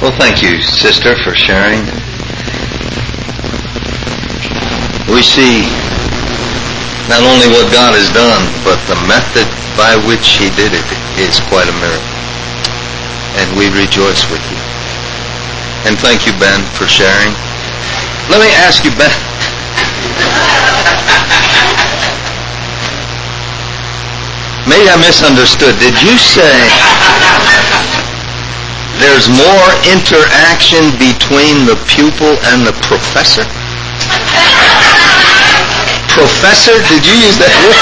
Well, thank you, sister, for sharing. We see not only what God has done, but the method by which He did it is quite a miracle. And we rejoice with you. And thank you, Ben, for sharing. Let me ask you, Ben. Maybe I misunderstood. Did you say there's more interaction between the pupil and the professor? Professor? Did you use that word?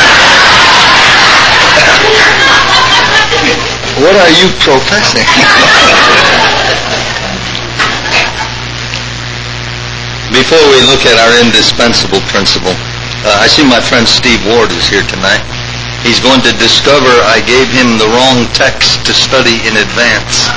What are you professing? Before we look at our indispensable principle, I see my friend Steve Ward is here tonight. He's going to discover I gave him the wrong text to study in advance.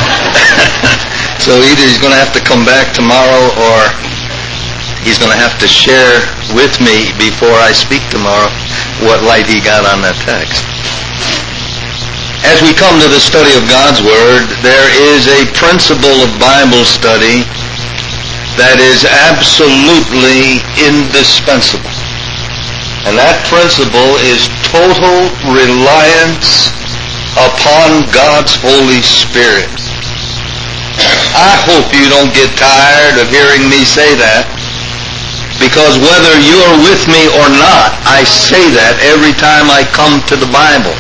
So either he's going to have to come back tomorrow or he's going to have to share with me before I speak tomorrow what light he got on that text. As we come to the study of God's Word, there is a principle of Bible study that is absolutely indispensable. And that principle is total reliance upon God's Holy Spirit. I hope you don't get tired of hearing me say that, because whether you're with me or not, I say that every time I come to the Bible.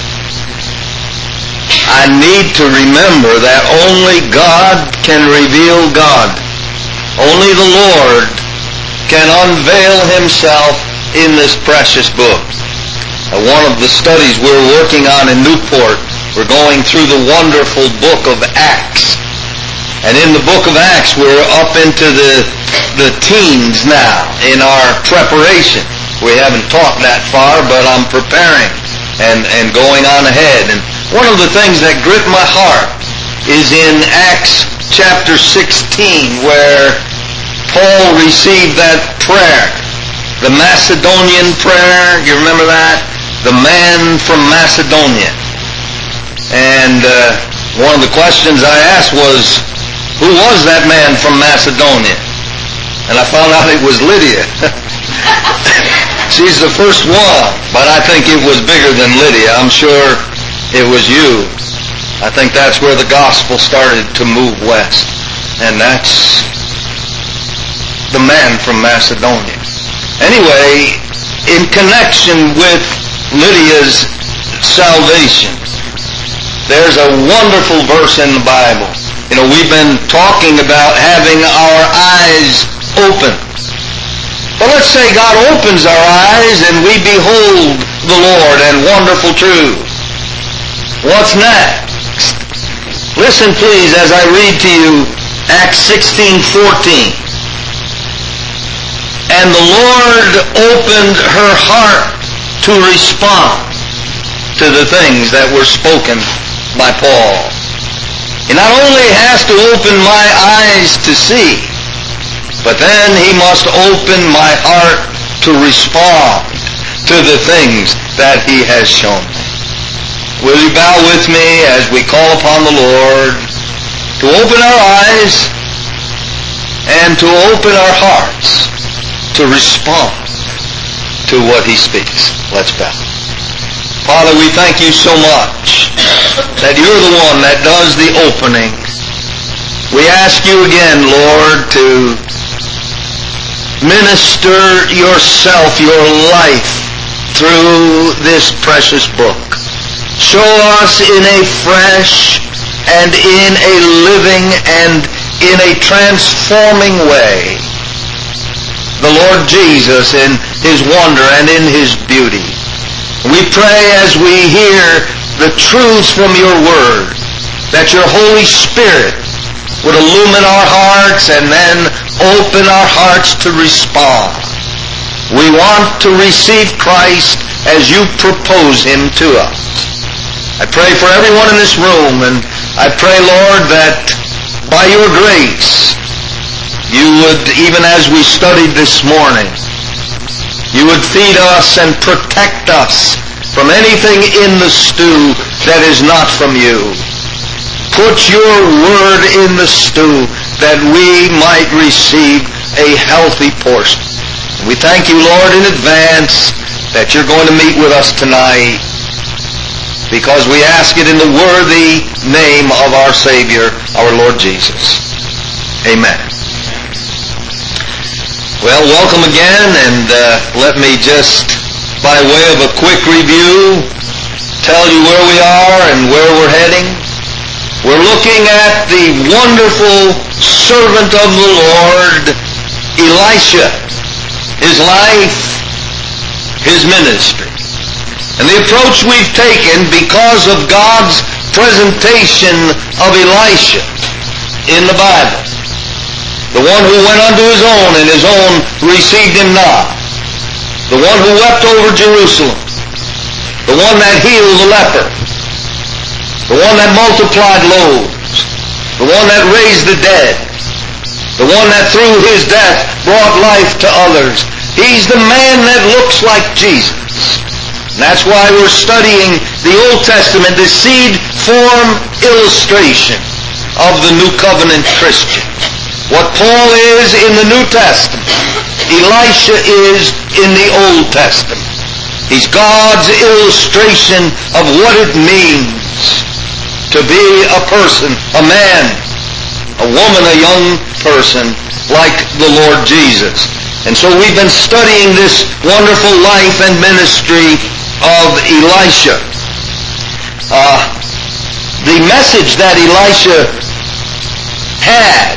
I need to remember that only God can reveal God. Only the Lord can unveil Himself in this precious book. One of the studies we're working on in Newport, we're going through the wonderful book of Acts. And in the book of Acts, we're up into the teens now in our preparation. We haven't taught that far, but I'm preparing and going on ahead. And one of the things that grip my heart is in Acts chapter 16, where Paul received that prayer, the Macedonian prayer. You remember that? The man from Macedonia. And one of the questions I asked was, who was that man from Macedonia? And I found out it was Lydia. She's the first one, but I think it was bigger than Lydia. I'm sure it was you. I think that's where the gospel started to move west. And that's the man from Macedonia. Anyway, in connection with Lydia's salvation, there's a wonderful verse in the Bible. You know, we've been talking about having our eyes open. But let's say God opens our eyes and we behold the Lord and wonderful truth. What's next? Listen please as I read to you Acts 16:14. And the Lord opened her heart to respond to the things that were spoken by Paul. He not only has to open my eyes to see, but then he must open my heart to respond to the things that he has shown me. Will you bow with me as we call upon the Lord to open our eyes and to open our hearts to respond to what he speaks? Let's bow. Father, we thank you so much that you're the one that does the opening. We ask you again, Lord, to minister yourself, your life, through this precious book. Show us in a fresh and in a living and in a transforming way the Lord Jesus in his wonder and in his beauty. We pray as we hear the truths from your word that your Holy Spirit would illumine our hearts and then open our hearts to respond. We want to receive Christ as you propose him to us. I pray for everyone in this room, and I pray, Lord, that by your grace you would, even as we studied this morning, you would feed us and protect us from anything in the stew that is not from you. put your word in the stew that we might receive a healthy portion. We thank you, Lord, in advance that you're going to meet with us tonight, because we ask it in the worthy name of our Savior, our Lord Jesus. Amen. Well, welcome again, and let me just, by way of a quick review, tell you where we are and where we're heading. We're looking at the wonderful servant of the Lord, Elisha, his life, his ministry. And the approach we've taken because of God's presentation of Elisha in the Bible. The one who went unto his own, and his own received him not. The one who wept over Jerusalem. The one that healed the leper. The one that multiplied loaves. The one that raised the dead. The one that through his death brought life to others. He's the man that looks like Jesus. And that's why we're studying the Old Testament, the seed form illustration of the New Covenant Christian. What Paul is in the New Testament, Elisha is in the Old Testament. He's God's illustration of what it means to be a person, a man, a woman, a young person like the Lord Jesus. And so we've been studying this wonderful life and ministry of Elisha. The message that Elisha had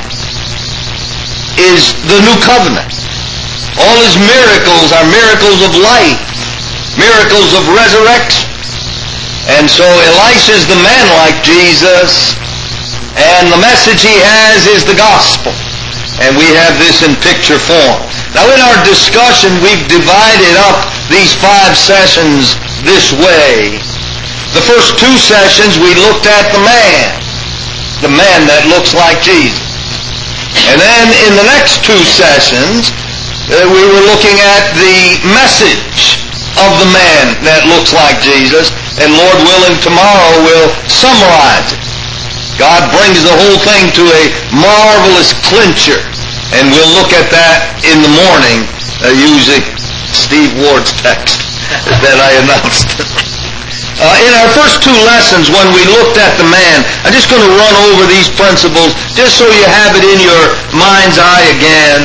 is the new covenant. All his miracles are miracles of life, miracles of resurrection. And so Elisha's the man like Jesus, and the message he has is the gospel. And we have this in picture form. Now in our discussion, we've divided up these 5 sessions this way. The first 2 sessions we looked at the man that looks like Jesus. And then in the next 2 sessions, we were looking at the message of the man that looks like Jesus. And Lord willing, tomorrow we'll summarize it. God brings the whole thing to a marvelous clincher. And we'll look at that in the morning using Steve Ward's text that I announced. In our first 2 lessons, when we looked at the man, I'm just going to run over these principles just so you have it in your mind's eye again.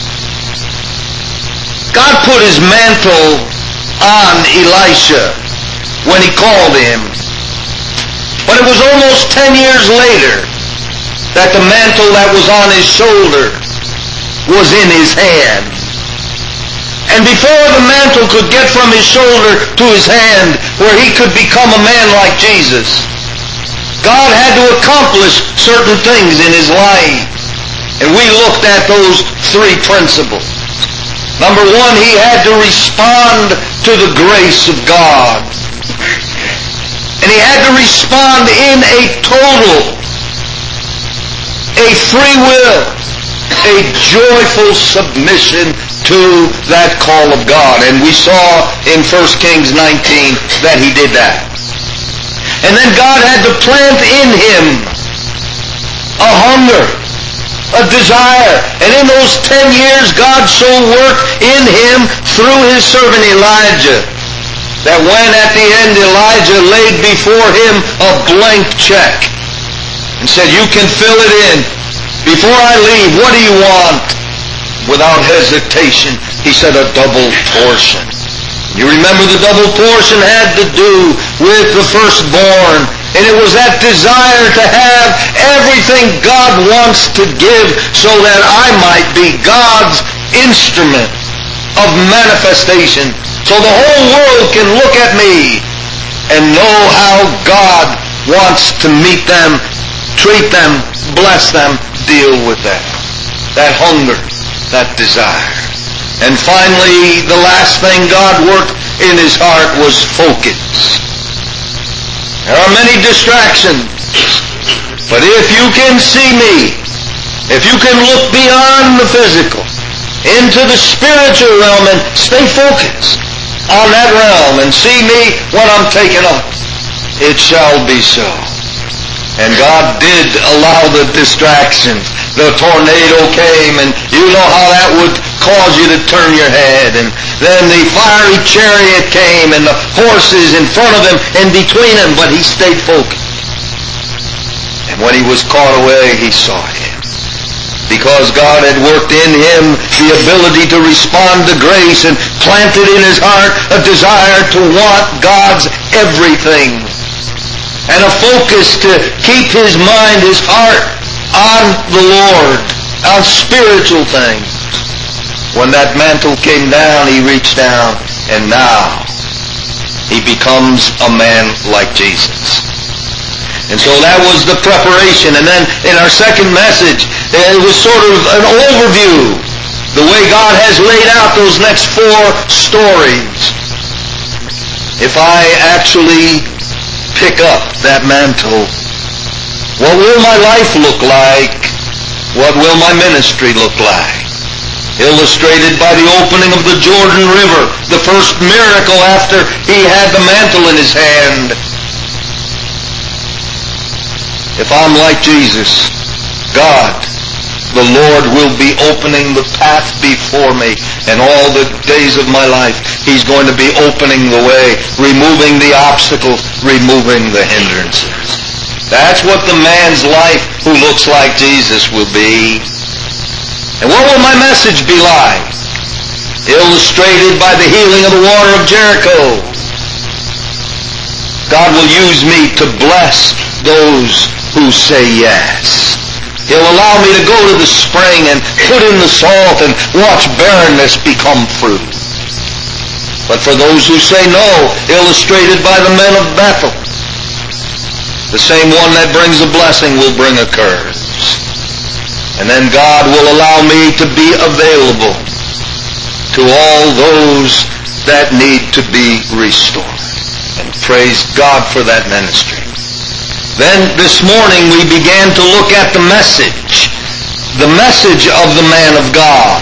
God put his mantle on Elisha when he called him. But it was almost 10 years later that the mantle that was on his shoulder was in his hand. And before the mantle could get from his shoulder to his hand, where he could become a man like Jesus, God had to accomplish certain things in his life. And we looked at those 3 principles. Number 1, he had to respond to the grace of God. And he had to respond in a total, a free will, a joyful submission to that call of God. And we saw in 1 Kings 19 that he did that. And then God had to plant in him a hunger, a desire. And in those 10 years, God so worked in him through his servant Elijah that when at the end Elijah laid before him a blank check and said, you can fill it in. Before I leave, what do you want? Without hesitation, he said, a double portion. You remember the double portion had to do with the firstborn. And it was that desire to have everything God wants to give so that I might be God's instrument of manifestation. So the whole world can look at me and know how God wants to meet them, treat them, bless them, deal with them. That hunger, that desire. And finally, the last thing God worked in his heart was focus. There are many distractions, but if you can see me, if you can look beyond the physical into the spiritual realm and stay focused on that realm and see me when I'm taken up, it shall be so. And God did allow the distractions. The tornado came, and you know how that would cause you to turn your head. And then the fiery chariot came, and the horses in front of him and between him, but he stayed focused. And when he was caught away, he saw him. Because God had worked in him the ability to respond to grace and planted in his heart a desire to want God's everything. And a focus to keep his mind, his heart on the Lord, on spiritual things. When that mantle came down, he reached down, and now he becomes a man like Jesus. And so that was the preparation. And then in our second message, it was sort of an overview, the way God has laid out those next 4 stories. If I actually pick up that mantle, what will my life look like? What will my ministry look like? Illustrated by the opening of the Jordan River, the first miracle after he had the mantle in his hand. If I'm like Jesus, God, the Lord, will be opening the path before me, and all the days of my life he's going to be opening the way, removing the obstacles, removing the hindrances. That's what the man's life who looks like Jesus will be. And what will my message be like? Illustrated by the healing of the water of Jericho. God will use me to bless those who say yes. He'll allow me to go to the spring and put in the salt and watch barrenness become fruit. But for those who say no, illustrated by the men of Bethel, the same one that brings a blessing will bring a curse. And then God will allow me to be available to all those that need to be restored. And praise God for that ministry. Then this morning we began to look at the message of the man of God.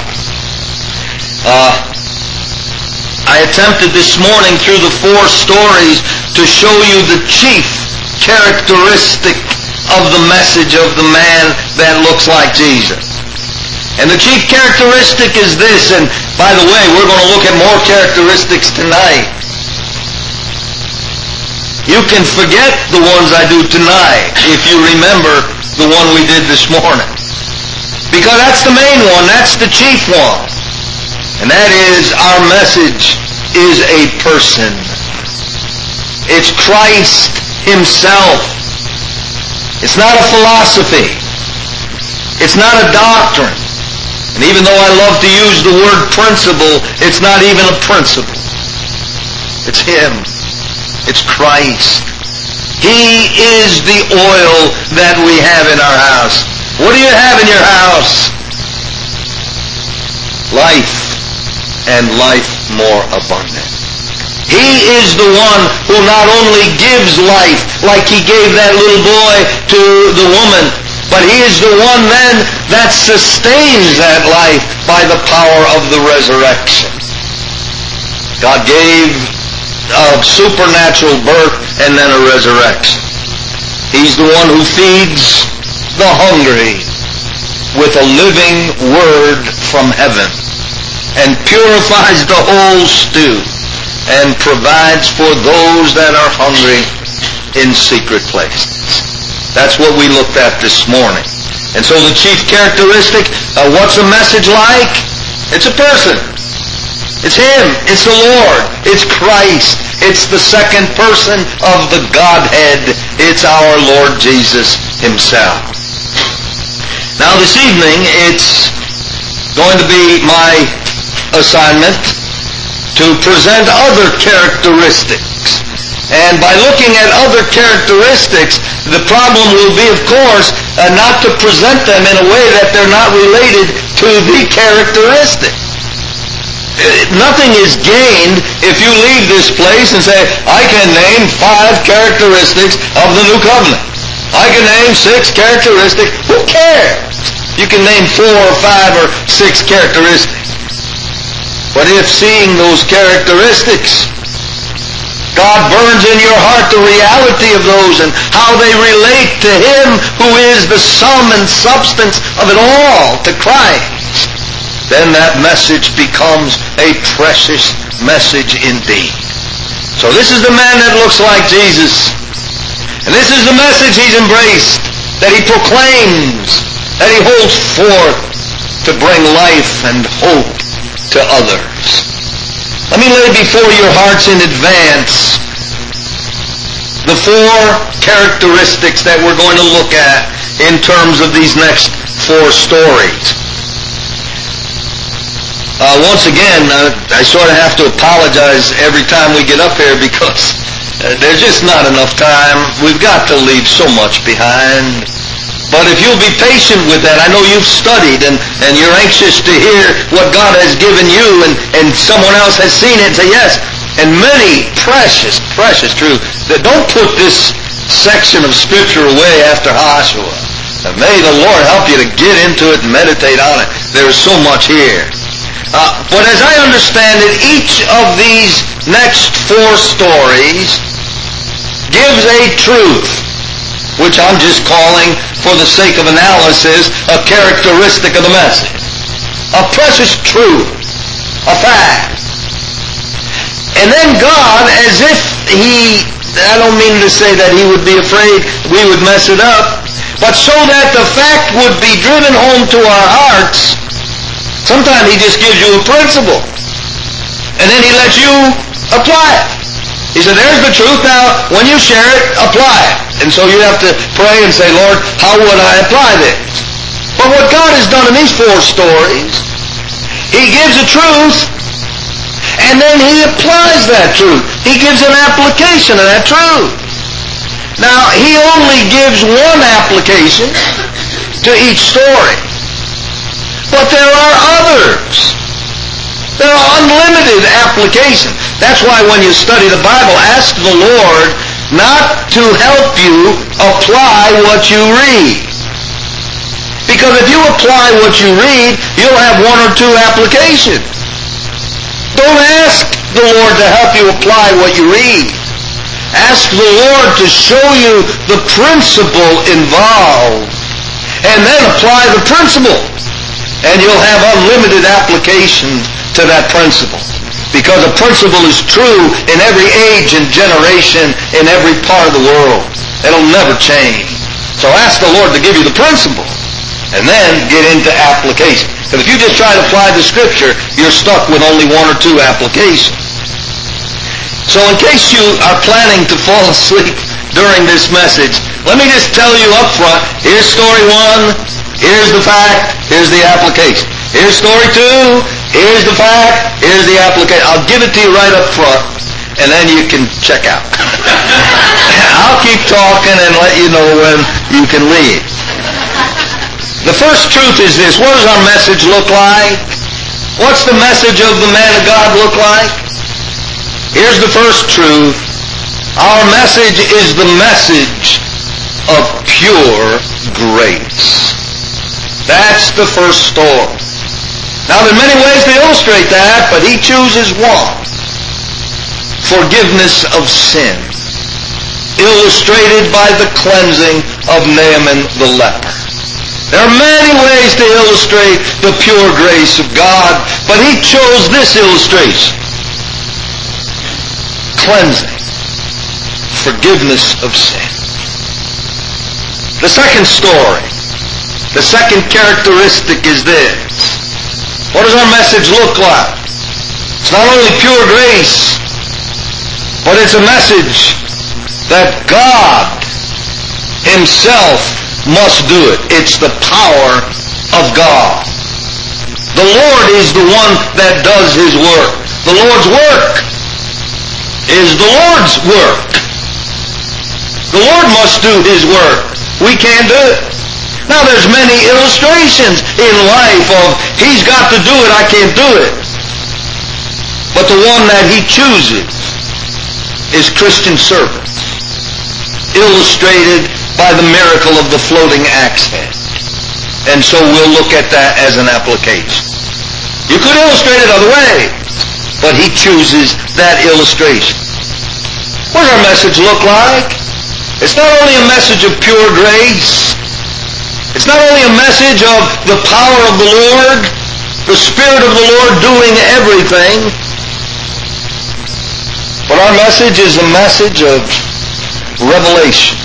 I attempted this morning through the 4 stories to show you the chief characteristic of the message of the man that looks like Jesus. And the chief characteristic is this, and by the way, we're going to look at more characteristics tonight. You can forget the ones I do tonight if you remember the one we did this morning. Because that's the main one, that's the chief one. And that is, our message is a person. It's Christ himself. It's not a philosophy. It's not a doctrine. And even though I love to use the word principle, it's not even a principle. It's him. It's Christ. He is the oil that we have in our house. What do you have in your house? Life, and life more abundant. He is the one who not only gives life, like he gave that little boy to the woman, but he is the one then that sustains that life by the power of the resurrection. God gave a supernatural birth and then a resurrection. He's the one who feeds the hungry with a living word from heaven and purifies the whole stew and provides for those that are hungry in secret places. That's what we looked at this morning. And so the chief characteristic, what's a message like? It's a person. It's him. It's the Lord. It's Christ. It's the second person of the Godhead. It's our Lord Jesus himself. Now this evening, it's going to be my assignment to present other characteristics. And by looking at other characteristics, the problem will be, of course, not to present them in a way that they're not related to the characteristic. Nothing is gained if you leave this place and say, I can name 5 characteristics of the new covenant. I can name 6 characteristics. Who cares? You can name 4 or 5 or 6 characteristics. But if seeing those characteristics God burns in your heart the reality of those and how they relate to Him who is the sum and substance of it all, to Christ. Then that message becomes a precious message indeed. So this is the man that looks like Jesus. And this is the message He's embraced, that He proclaims, that He holds forth to bring life and hope to others. Let me lay before your hearts in advance the four characteristics that we're going to look at in terms of these next four stories. Once again, I sort of have to apologize every time we get up here because there's just not enough time. We've got to leave so much behind. But if you'll be patient with that, I know you've studied and you're anxious to hear what God has given you and someone else has seen it and say, yes, and many precious, precious truths. That don't put this section of Scripture away after Joshua. And may the Lord help you to get into it and meditate on it. There's so much here. But as I understand it, each of these next four stories gives a truth, which I'm just calling, for the sake of analysis, a characteristic of the message. A precious truth. A fact. And then God, as if He, I don't mean to say that He would be afraid we would mess it up, but so that the fact would be driven home to our hearts, sometimes He just gives you a principle. And then He lets you apply it. He said, there's the truth. Now, when you share it, apply it. And so you have to pray and say, Lord, how would I apply this? But what God has done in these four stories, He gives a truth, and then He applies that truth. He gives an application of that truth. Now, He only gives one application to each story. But there are others. There are unlimited applications. That's why when you study the Bible, ask the Lord not to help you apply what you read. Because if you apply what you read, you'll have one or two applications. Don't ask the Lord to help you apply what you read. Ask the Lord to show you the principle involved, and then apply the principle. And you'll have unlimited application to that principle. Because a principle is true in every age and generation, in every part of the world. It'll never change. So ask the Lord to give you the principle, and then get into application. Because if you just try to apply the Scripture, you're stuck with only one or two applications. So in case you are planning to fall asleep during this message, let me just tell you up front, here's story one, here's the fact, here's the application. Here's story two, here's the fact, here's the application. I'll give it to you right up front, and then you can check out. I'll keep talking and let you know when you can leave. The first truth is this. What does our message look like? What's the message of the man of God look like? Here's the first truth. Our message is the message of pure grace. That's the first story. Now, there are many ways to illustrate that, but he chooses one. Forgiveness of sin. Illustrated by the cleansing of Naaman the leper. There are many ways to illustrate the pure grace of God, but he chose this illustration. Cleansing. Forgiveness of sin. The second story, the second characteristic is this. What does our message look like? It's not only pure grace, but it's a message that God Himself must do it. It's the power of God. The Lord is the one that does His work. The Lord's work is the Lord's work. The Lord must do His work. We can't do it. Now there's many illustrations in life of He's got to do it, I can't do it. But the one that He chooses is Christian servants, illustrated by the miracle of the floating axe head. And so we'll look at that as an application. You could illustrate it other ways, but He chooses that illustration. What does our message look like? It's not only a message of pure grace. It's not only a message of the power of the Lord, the Spirit of the Lord doing everything, but our message is a message of revelation.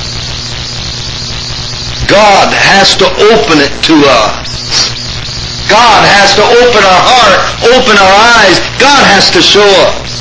God has to open it to us. God has to open our heart, open our eyes. God has to show us.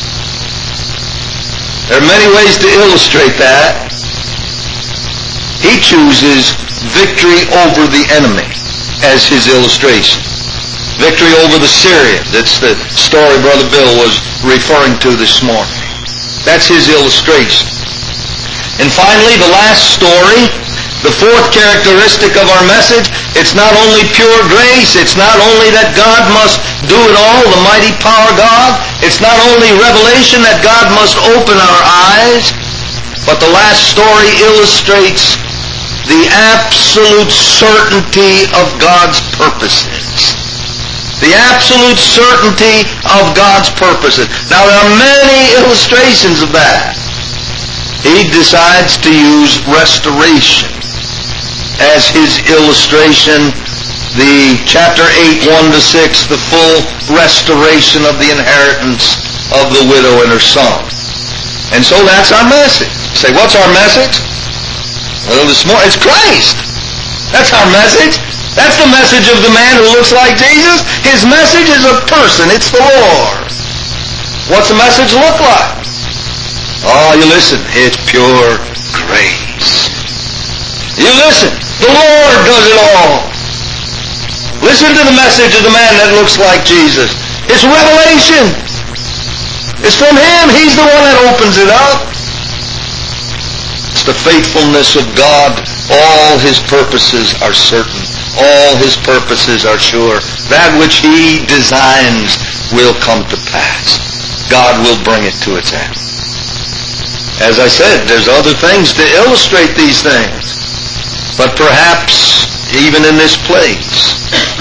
There are many ways to illustrate that. He chooses victory over the enemy as his illustration. Victory over the Syrians. It's the story Brother Bill was referring to this morning. That's his illustration. And finally, the last story, the fourth characteristic of our message, it's not only pure grace, it's not only that God must do it all, the mighty power of God, it's not only revelation that God must open our eyes, but the last story illustrates the absolute certainty of God's purposes. The absolute certainty of God's purposes. Now there are many illustrations of that. He decides to use restoration as his illustration, the chapter 8, 1-6, the full restoration of the inheritance of the widow and her son. And so that's our message. You say, what's our message? Well, this morning, it's Christ. That's our message. That's the message of the man who looks like Jesus. His message is a person. It's the Lord. What's the message look like? Oh, you listen. It's pure grace. You listen. The Lord does it all. Listen to the message of the man that looks like Jesus. It's revelation. It's from him. He's the one that opens it up. It's the faithfulness of God. All his purposes are certain. All his purposes are sure. That which he designs will come to pass. God will bring it to its end. As I said, there's other things to illustrate these things. But perhaps, even in this place,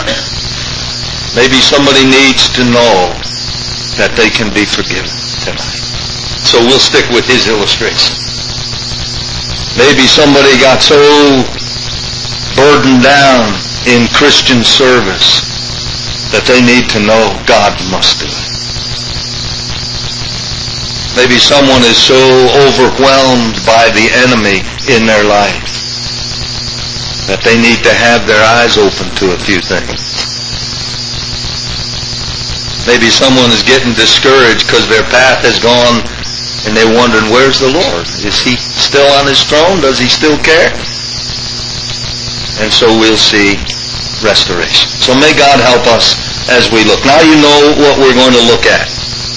maybe somebody needs to know that they can be forgiven tonight. So we'll stick with his illustration. Maybe somebody got so burdened down in Christian service that they need to know God must do it. Maybe someone is so overwhelmed by the enemy in their life that they need to have their eyes open to a few things. Maybe someone is getting discouraged because their path has gone and they're wondering, where's the Lord? Is he still on his throne? Does he still care? And so we'll see restoration. So may God help us as we look. Now you know what we're going to look at.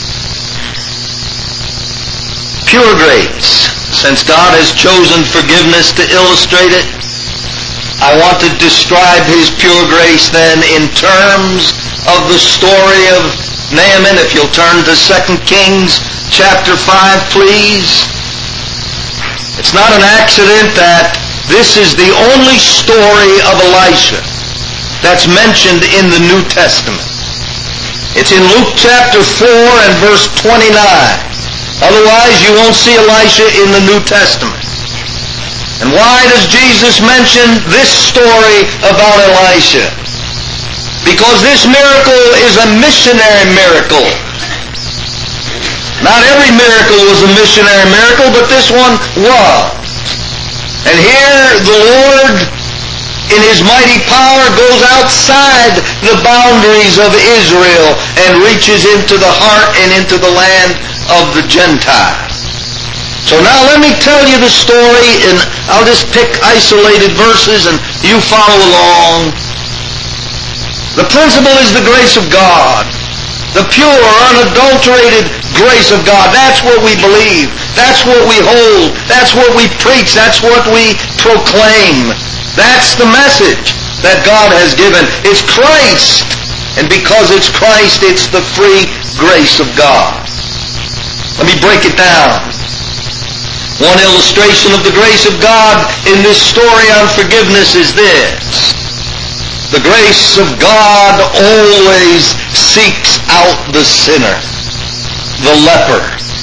Pure grace. Since God has chosen forgiveness to illustrate it, I want to describe his pure grace then in terms of the story of Naaman. If you'll turn to 2 Kings chapter 5, please. It's not an accident that this is the only story of Elisha that's mentioned in the New Testament. It's in Luke chapter 4 and verse 29. Otherwise, you won't see Elisha in the New Testament. And why does Jesus mention this story about Elisha? Because this miracle is a missionary miracle. Not every miracle was a missionary miracle, but this one was. And here the Lord, in his mighty power, goes outside the boundaries of Israel and reaches into the heart and into the land of the Gentiles. So now let me tell you the story, and I'll just pick isolated verses and you follow along. The principle is the grace of God. The pure, unadulterated grace of God. That's what we believe. That's what we hold. That's what we preach. That's what we proclaim. That's the message that God has given. It's Christ. And because it's Christ, it's the free grace of God. Let me break it down. One illustration of the grace of God in this story on forgiveness is this. The grace of God always seeks out the sinner, the leper,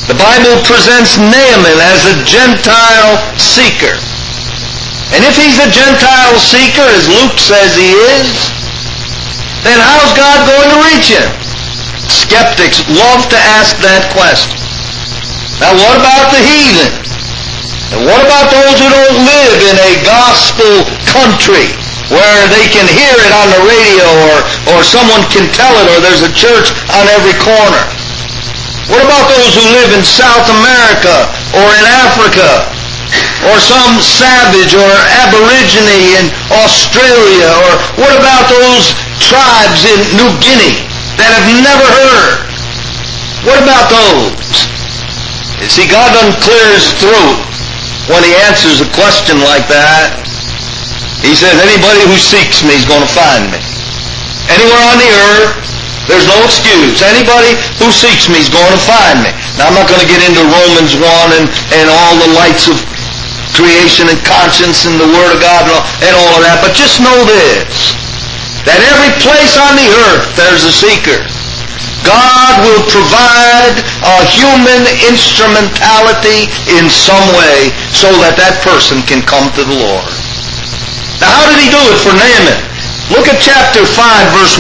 The Bible presents Naaman as a Gentile seeker. And if he's a Gentile seeker, as Luke says he is, then how's God going to reach him? Skeptics love to ask that question. Now what about the heathen? And what about those who don't live in a gospel country where they can hear it on the radio or someone can tell it or there's a church on every corner? What about those who live in South America or in Africa or some savage or aborigine in Australia? Or what about those tribes in New Guinea that have never heard? What about those? You see, God doesn't clear his throat when he answers a question like that. He says, anybody who seeks me is going to find me. Anywhere on the earth, there's no excuse. Anybody who seeks me is going to find me. Now, I'm not going to get into Romans 1 and all the lights of creation and conscience and the Word of God and all of that, but just know this, that every place on the earth there's a seeker. God will provide a human instrumentality in some way so that that person can come to the Lord. Now, how did he do it for Naaman? Look at chapter 5, verse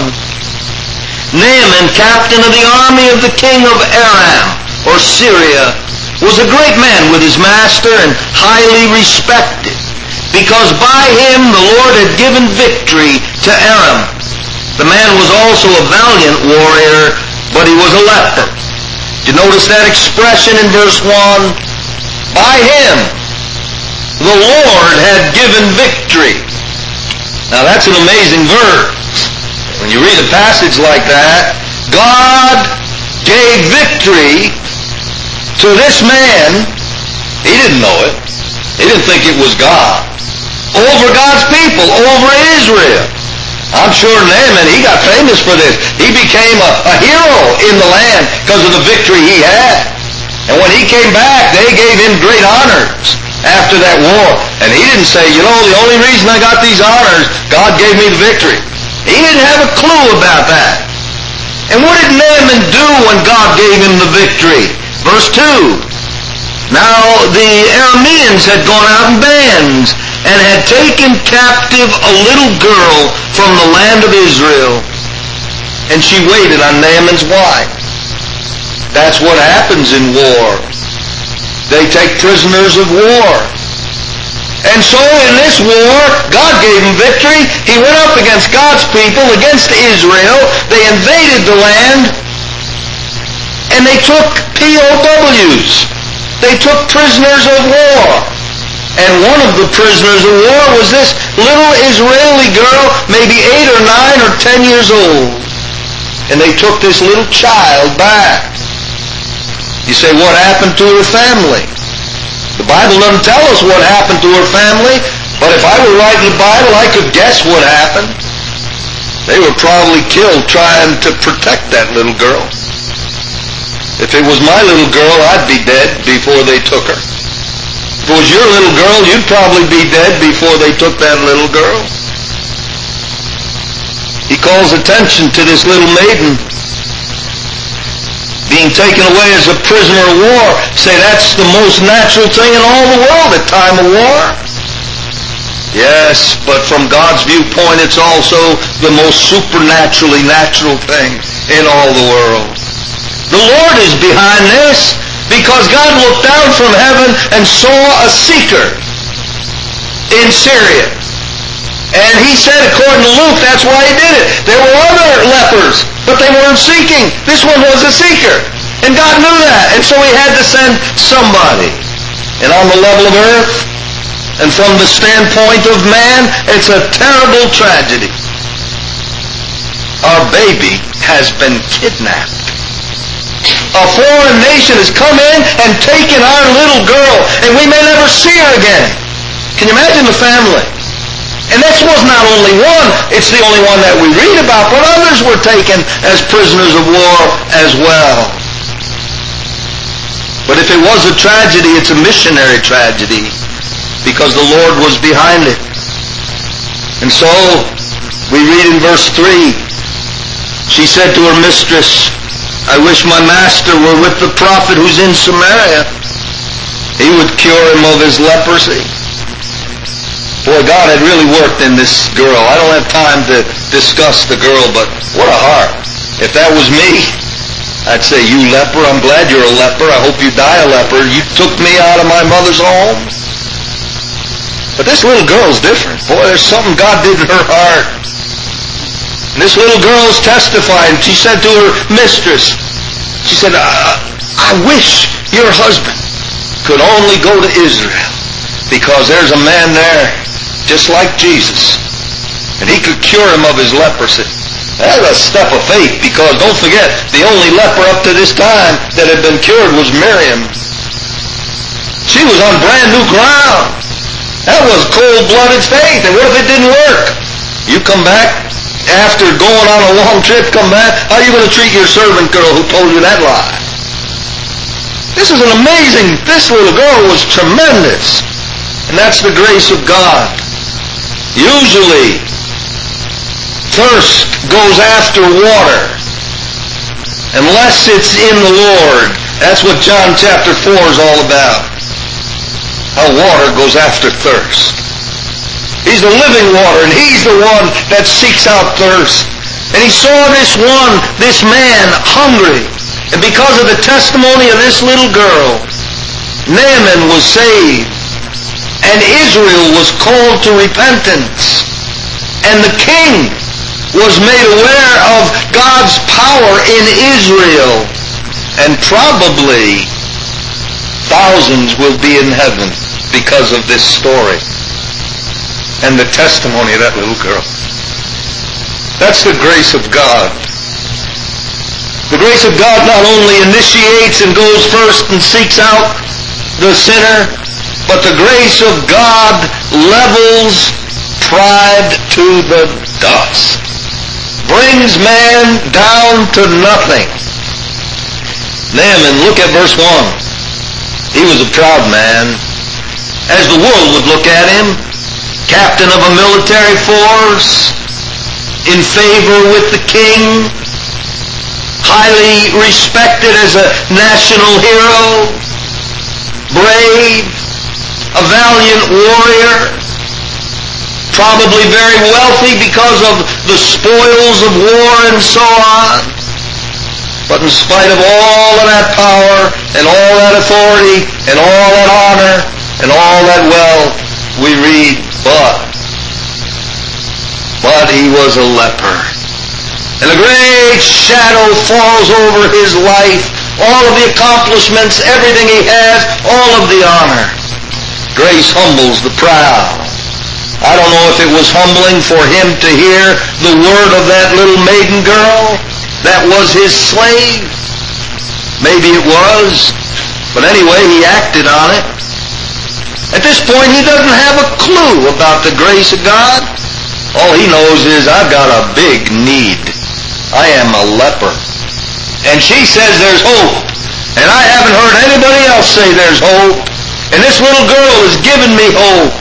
1. Naaman, captain of the army of the king of Aram, or Syria, was a great man with his master and highly respected, because by him the Lord had given victory to Aram. The man was also a valiant warrior, but he was a leper. You notice that expression in verse 1? By him, the Lord had given victory. Now that's an amazing verse. When you read a passage like that, God gave victory to this man. He didn't know it. He didn't think it was God. Over God's people, over Israel. I'm sure Naaman, he got famous for this. He became a hero in the land because of the victory he had. And when he came back, they gave him great honors after that war. And he didn't say, you know, the only reason I got these honors, God gave me the victory. He didn't have a clue about that. And what did Naaman do when God gave him the victory? Verse 2. Now the Arameans had gone out in bands and had taken captive a little girl from the land of Israel, and she waited on Naaman's wife. That's what happens in war. They take prisoners of war. And so in this war, God gave him victory. He went up against God's people, against Israel. They invaded the land, and they took POWs. They took prisoners of war. And one of the prisoners of war was this little Israeli girl, maybe 8 or 9 or 10 years old. And they took this little child back. You say, what happened to her family? The Bible doesn't tell us what happened to her family, but if I were writing the Bible, I could guess what happened. They were probably killed trying to protect that little girl. If it was my little girl, I'd be dead before they took her. If it was your little girl, you'd probably be dead before they took that little girl. He calls attention to this little maiden being taken away as a prisoner of war. Say that's the most natural thing in all the world at time of war. Yes, but from God's viewpoint, it's also the most supernaturally natural thing in all the world. The Lord is behind this because God looked down from heaven and saw a seeker in Syria. And he said, according to Luke, that's why he did it. There were other lepers, but they weren't seeking. This one was a seeker. And God knew that. And so he had to send somebody. And on the level of earth, and from the standpoint of man, it's a terrible tragedy. Our baby has been kidnapped. A foreign nation has come in and taken our little girl, and we may never see her again. Can you imagine the family? And this was not only one, it's the only one that we read about, but others were taken as prisoners of war as well. But if it was a tragedy, it's a missionary tragedy, because the Lord was behind it. And so, we read in verse 3, she said to her mistress, I wish my master were with the prophet who's in Samaria. He would cure him of his leprosy. Boy, God had really worked in this girl. I don't have time to discuss the girl, but what a heart. If that was me, I'd say, you leper, I'm glad you're a leper. I hope you die a leper. You took me out of my mother's home. But this little girl's different. Boy, there's something God did in her heart. And this little girl's testifying. She said to her mistress, she said, I wish your husband could only go to Israel, because there's a man there just like Jesus, and he could cure him of his leprosy. That's a step of faith, because don't forget, the only leper up to this time that had been cured was Miriam. She was on brand new ground. That was cold-blooded faith. And what if it didn't work? You come back after going on a long trip, come back, how are you going to treat your servant girl who told you that lie? This is an amazing, this little girl was tremendous. And that's the grace of God. Usually, thirst goes after water unless it's in the Lord. That's what John chapter 4 is all about. How water goes after thirst. He's the living water, and he's the one that seeks out thirst. And he saw this man hungry. And because of the testimony of this little girl, Naaman was saved. And Israel was called to repentance. And the king was made aware of God's power in Israel. And probably thousands will be in heaven because of this story and the testimony of that little girl. That's the grace of God. The grace of God not only initiates and goes first and seeks out the sinner, but the grace of God levels pride to the dust, brings man down to nothing. Naaman, look at verse 1. He was a proud man, as the world would look at him, captain of a military force, in favor with the king, highly respected as a national hero, brave, a valiant warrior, probably very wealthy because of the spoils of war and so on. But in spite of all of that power and all that authority and all that honor and all that wealth, we read, but he was a leper. And a great shadow falls over his life. All of the accomplishments, everything he has, all of the honor. Grace humbles the proud. I don't know if it was humbling for him to hear the word of that little maiden girl that was his slave. Maybe it was. But anyway, he acted on it. At this point, he doesn't have a clue about the grace of God. All he knows is, I've got a big need. I am a leper. And she says there's hope. And I haven't heard anybody else say there's hope. And this little girl is giving me hope.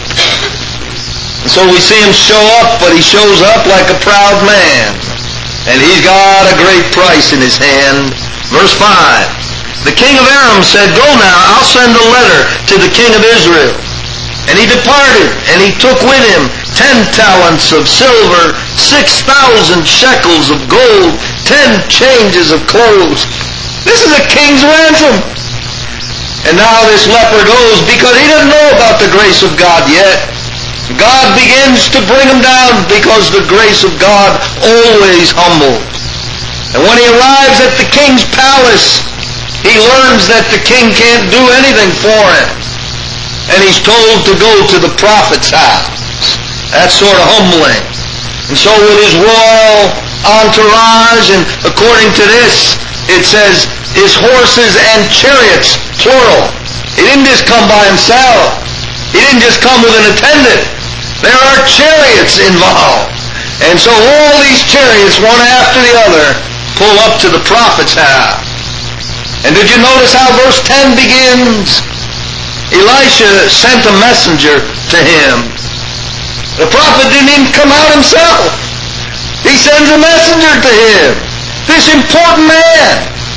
And so we see him show up, but he shows up like a proud man. And he's got a great price in his hand. Verse 5. The king of Aram said, go now, I'll send a letter to the king of Israel. And he departed, and he took with him 10 talents of silver, 6,000 shekels of gold, 10 changes of clothes. This is a king's ransom. And now this leper goes because he doesn't know about the grace of God yet. God begins to bring him down because the grace of God always humbles. And when he arrives at the king's palace, he learns that the king can't do anything for him. And he's told to go to the prophet's house. That's sort of humbling. And so with his royal entourage, and according to this, it says his horses and chariots, plural. He didn't just come by himself. He didn't just come with an attendant. There are chariots involved. And so all these chariots, one after the other, pull up to the prophet's house. And did you notice how verse 10 begins? Elisha sent a messenger to him. The prophet didn't even come out himself. He sends a messenger to him. This important man.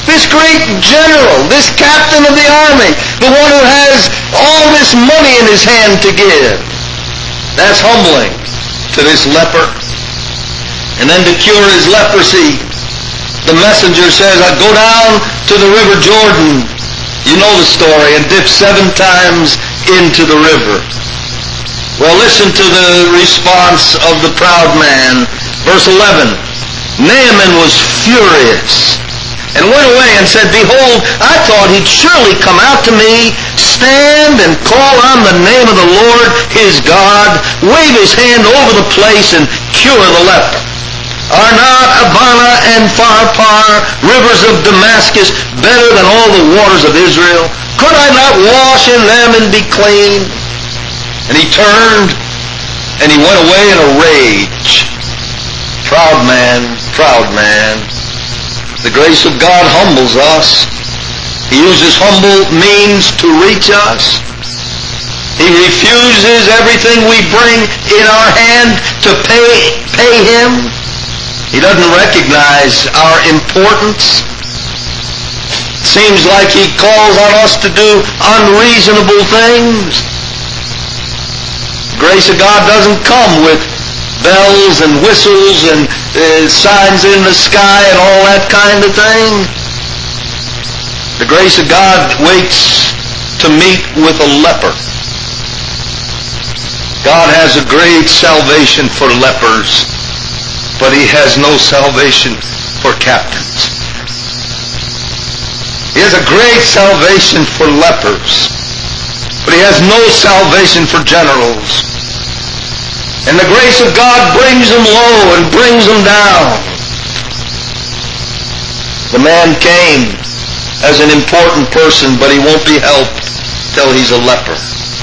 This great general, this captain of the army, the one who has all this money in his hand to give. That's humbling to this leper. And then to cure his leprosy, the messenger says, go down to the river Jordan. You know the story, and dip 7 times into the river. Well, listen to the response of the proud man. Verse 11, Naaman was furious and went away and said, behold, I thought he'd surely come out to me, stand and call on the name of the Lord his God, wave his hand over the place and cure the leper. Are not Abana and Pharpar, rivers of Damascus, better than all the waters of Israel? Could I not wash in them and be clean? And he turned and he went away in a rage. Proud man, proud man. The grace of God humbles us. He uses humble means to reach us. He refuses everything we bring in our hand to pay him. He doesn't recognize our importance. Seems like he calls on us to do unreasonable things. The grace of God doesn't come with bells and whistles and signs in the sky and all that kind of thing. The grace of God waits to meet with a leper. God has a great salvation for lepers, but he has no salvation for captains. He has a great salvation for lepers, but he has no salvation for generals. And the grace of God brings them low and brings them down. The man came as an important person, but he won't be helped till he's a leper.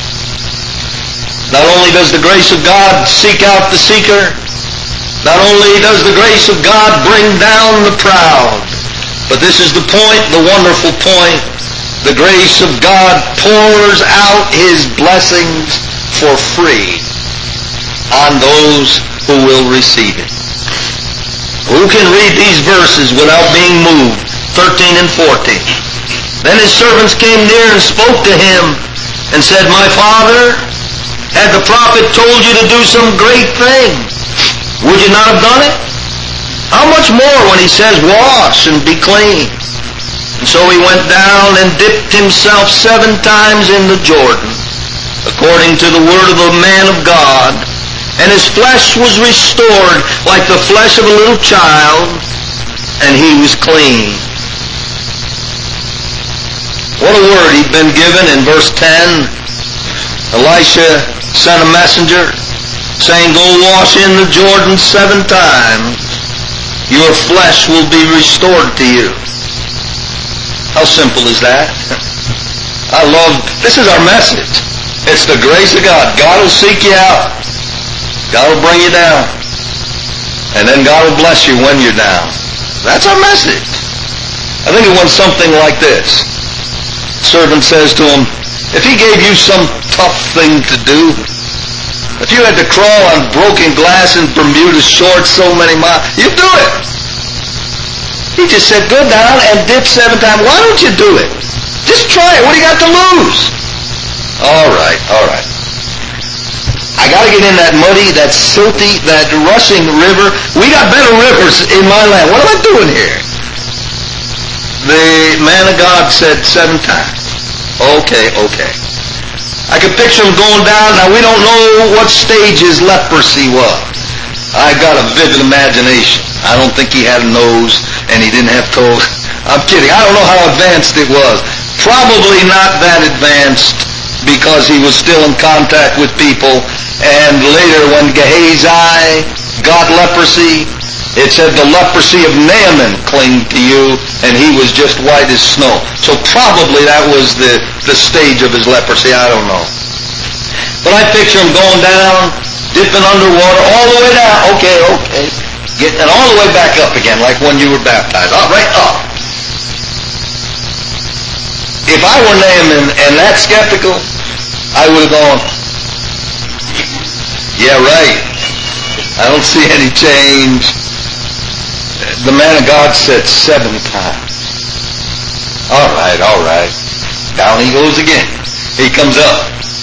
Not only does the grace of God seek out the seeker, not only does the grace of God bring down the proud, but this is the point, the wonderful point. The grace of God pours out his blessings for free on those who will receive it. Who can read these verses without being moved? 13 and 14. Then his servants came near and spoke to him and said, my father, had the prophet told you to do some great thing, would you not have done it? How much more when he says, wash and be clean? And so he went down and dipped himself 7 times in the Jordan, according to the word of the man of God, and his flesh was restored like the flesh of a little child, and he was clean. What a word he'd been given in verse 10. Elisha sent a messenger saying, go wash in the Jordan 7 times. Your flesh will be restored to you. How simple is that? This is our message. It's the grace of God. God will seek you out. God will bring you down. And then God will bless you when you're down. That's our message. I think it went something like this. Servant says to him, if he gave you some tough thing to do, if you had to crawl on broken glass in Bermuda shorts so many miles, you'd do it. He just said, go down and dip 7 times. Why don't you do it? Just try it. What do you got to lose? All right. I got to get in that muddy, that silty, that rushing river. We got better rivers in my land. What am I doing here? The man of God said 7 times. Okay. I could picture him going down. Now, we don't know what stage his leprosy was. I got a vivid imagination. I don't think he had a nose and he didn't have toes. I'm kidding. I don't know how advanced it was. Probably not that advanced, because he was still in contact with people. And later when Gehazi got leprosy, it said the leprosy of Naaman clinged to you, and he was just white as snow. So probably that was the stage of his leprosy. I don't know. But I picture him going down, dipping underwater, all the way down. Okay. Getting all the way back up again, like when you were baptized. Right up. If I were Naaman and that skeptical, I would have gone, yeah, right. I don't see any change. The man of God said 7 times. All right, all right. Down he goes again. He comes up.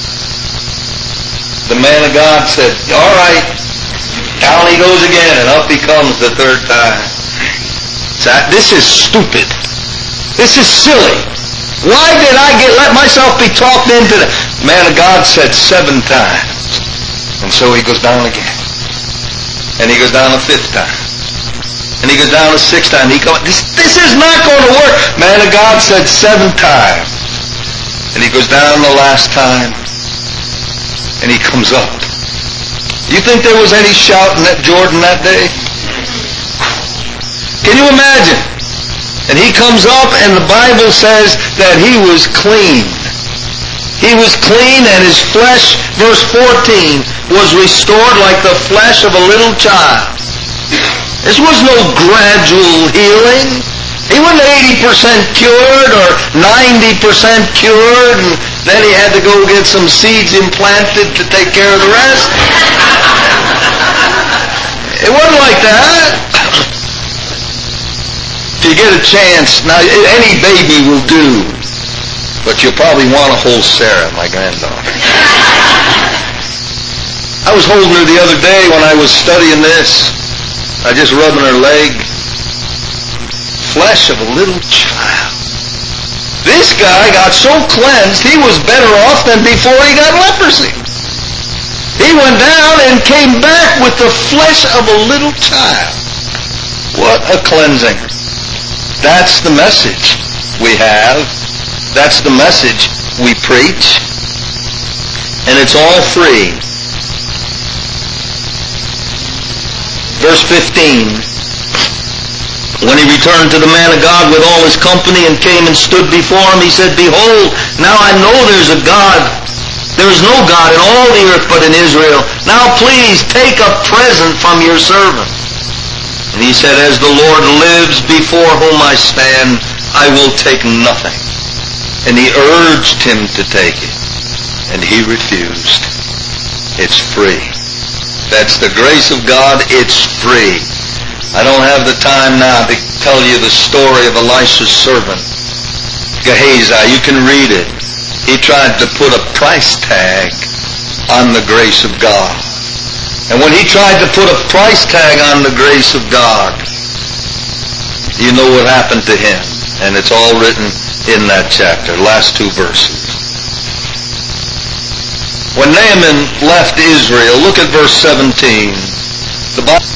The man of God said, all right. Down he goes again, and up he comes the third time. This is stupid. This is silly. Why did I let myself be talked into that? The man of God said 7 times. And so he goes down again. And he goes down a 5th time. And he goes down a 6th time. He goes, this is not going to work. Man of God said 7 times. And he goes down the last time. And he comes up. You think there was any shouting at Jordan that day? Can you imagine? And he comes up, and the Bible says that he was clean. He was clean, and his flesh, verse 14, was restored like the flesh of a little child. This was no gradual healing. He wasn't 80% cured or 90% cured, and then he had to go get some seeds implanted to take care of the rest. It wasn't like that. If you get a chance, now any baby will do, but you'll probably want to hold Sarah, my granddaughter. I was holding her the other day when I was studying this. I just rubbing her leg. Flesh of a little child. This guy got so cleansed, he was better off than before he got leprosy. He went down and came back with the flesh of a little child. What a cleansing. That's the message we have. That's the message we preach. And it's all free. Verse 15. When he returned to the man of God with all his company and came and stood before him, he said, Behold, now I know there's a God. There is no God in all the earth but in Israel. Now please take a present from your servant. And he said, As the Lord lives before whom I stand, I will take nothing. And he urged him to take it. And he refused. It's free. That's the grace of God. It's free. I don't have the time now to tell you the story of Elisha's servant, Gehazi. You can read it. He tried to put a price tag on the grace of God. And when he tried to put a price tag on the grace of God, you know what happened to him. And it's all written in that chapter, last 2 verses. When Naaman left Israel, look at verse 17. The Bible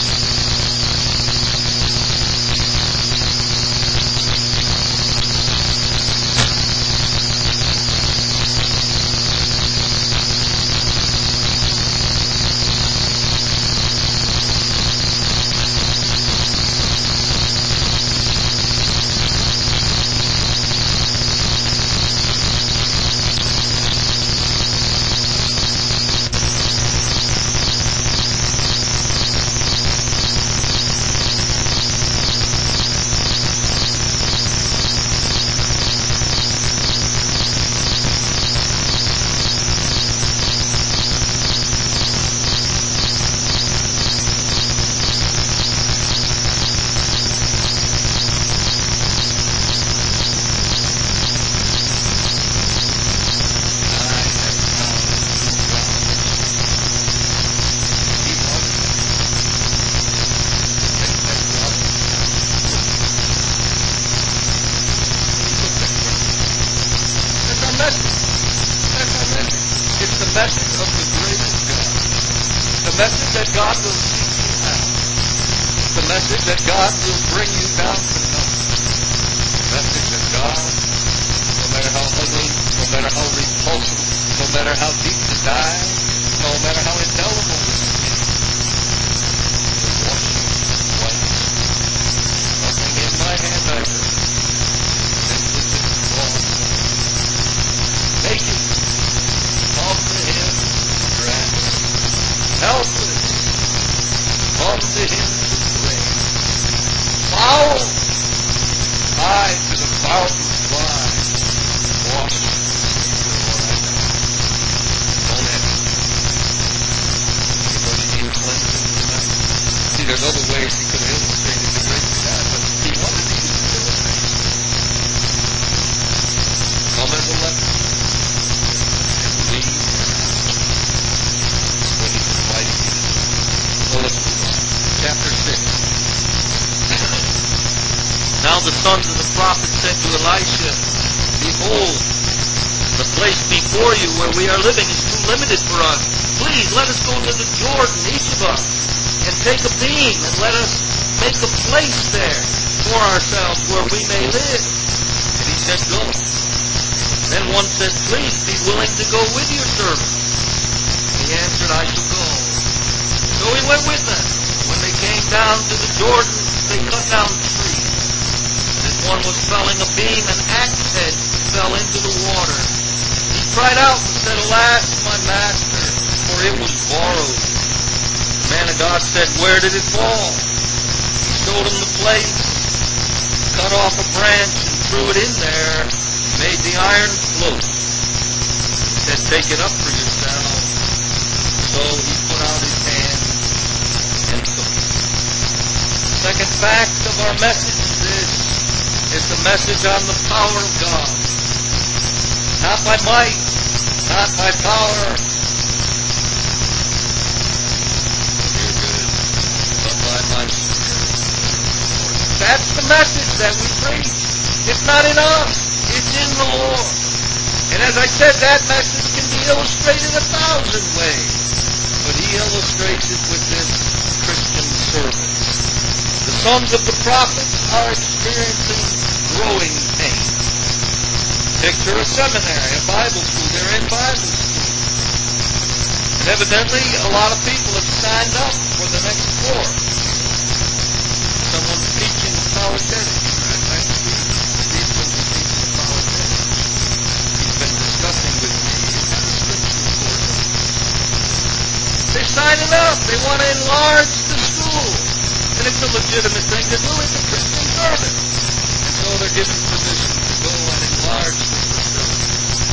there's other ways he could have illustrated the grace of God, but he wanted to use illustration. the sons of the prophets said to Elisha, "Behold, the place before you where we are living is too limited for us. Please let us go to the Jordan, each of us, and take a beam, and let us make a place there for ourselves where we may live." And he said, "Go." Then one said, "Please be willing to go with your servant." And he answered, "I shall go." So he went with them. When they came down to the Jordan, they cut down trees. And as one was felling a beam, an axe head fell into the water. He cried out and said, "Alas, my master, for it was borrowed." The man of God said, "Where did it fall?" He showed him the place, cut off a branch and threw it in there, made the iron float. He said, "Take it up for yourself." So he put out his hand and took it. The second fact of our message is the message on the power of God. Not by might, not by power, you're good, but by my Spirit. That's the message that we preach. It's not in us, it's in the Lord. And as I said, that message can be illustrated 1,000 ways. But he illustrates it with this Christian service. The sons of the prophets are experiencing growing pains. Picture a seminary, a Bible school. They're in Bible school. And evidently, a lot of people have signed up for the next course. Someone's teaching apologetics. Next week, Steve will be teaching apologetics. He's been discussing with me. He's got a scripture course. They're signing up. They want to enlarge the school. And it's a legitimate thing to do. It's a Christian service. And so they're given permission to go and enlarge the facility.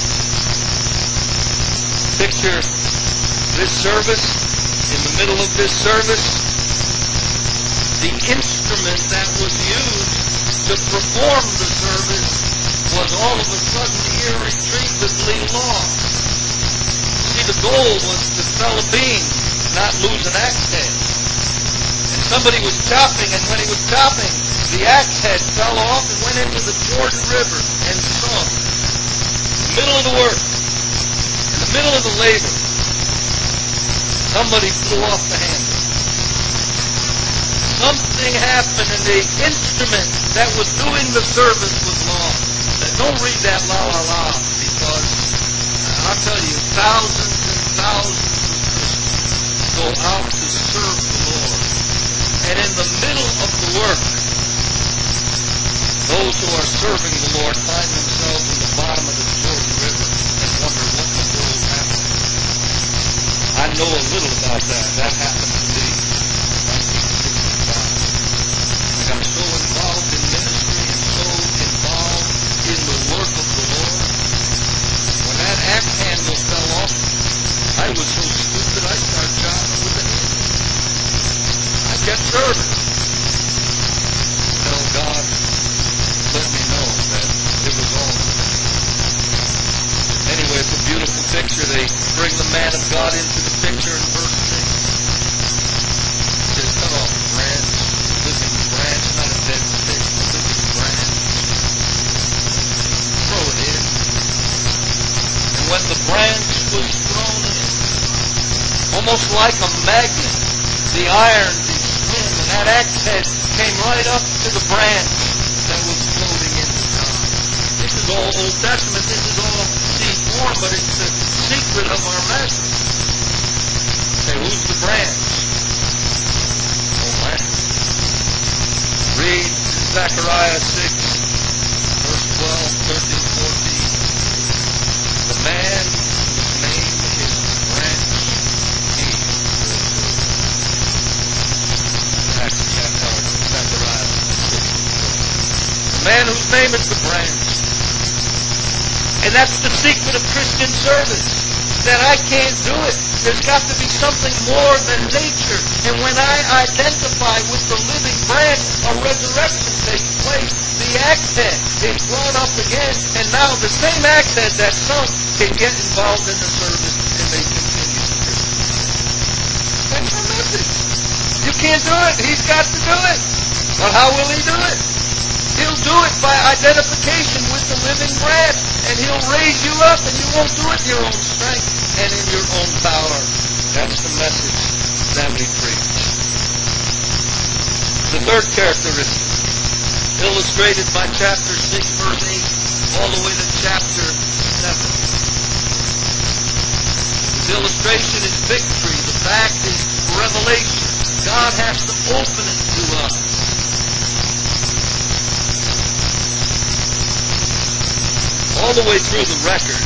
Picture this service. In the middle of this service, the instrument that was used to perform the service was all of a sudden irretrievably lost. See, the goal was to fell a beam, not lose an axe head. And somebody was chopping, and when he was chopping, the axe head fell off and went into the Jordan River and sunk. In the middle of the work, in the middle of the labor, somebody flew off the handle. Something happened, and the instrument that was doing the service was lost. Now, don't read that la la la, because I'll tell you, thousands and thousands of Christians go out to serve the Lord. And in the middle of the work, those who are serving the Lord find themselves in the bottom of the Jordan River and wonder what the world happened. I know a little about that. That happened to me in 1965. I got so involved in ministry and so involved in the work of the Lord. When that axe handle fell off, I was so stupid I started chopping with the hand. I kept serving. Tell God, let me know that it was all for me. Anyway, it's a beautiful picture. They bring the man of God into the picture in verse 6. It says, cut off a branch, living branch, not a dead stick, a living branch. Throw it in. And when the branch was thrown in, almost like a magnet, the iron did swim, and that axe head came right up to the branch that was floating in the sky. This is all Old Testament. This is all C4, but it's the secret of our message. Say, who's the branch? Oh, man. Read Zechariah 6, verse 12, 13, 14. The man whose name is the branch, he will do. That's Zechariah 6. The man whose name is the branch. And that's the secret of Christian service. That I can't do it. There's got to be something more than nature. And when I identify with the living branch, a resurrection takes place. The axe head is brought up again. And now the same axe head that sunk can get involved in the service, and they continue to do it. That's our message. You can't do it. He's got to do it. But how will he do it? He'll He'll do it by identification with the living bread. And He'll raise you up, and you won't do it in your own strength and in your own power. That's the message that we preach. The third characteristic, illustrated by chapter 6, verse 8, all the way to chapter 7. His illustration is victory. The fact is revelation. God has to open it to us. All the way through the record,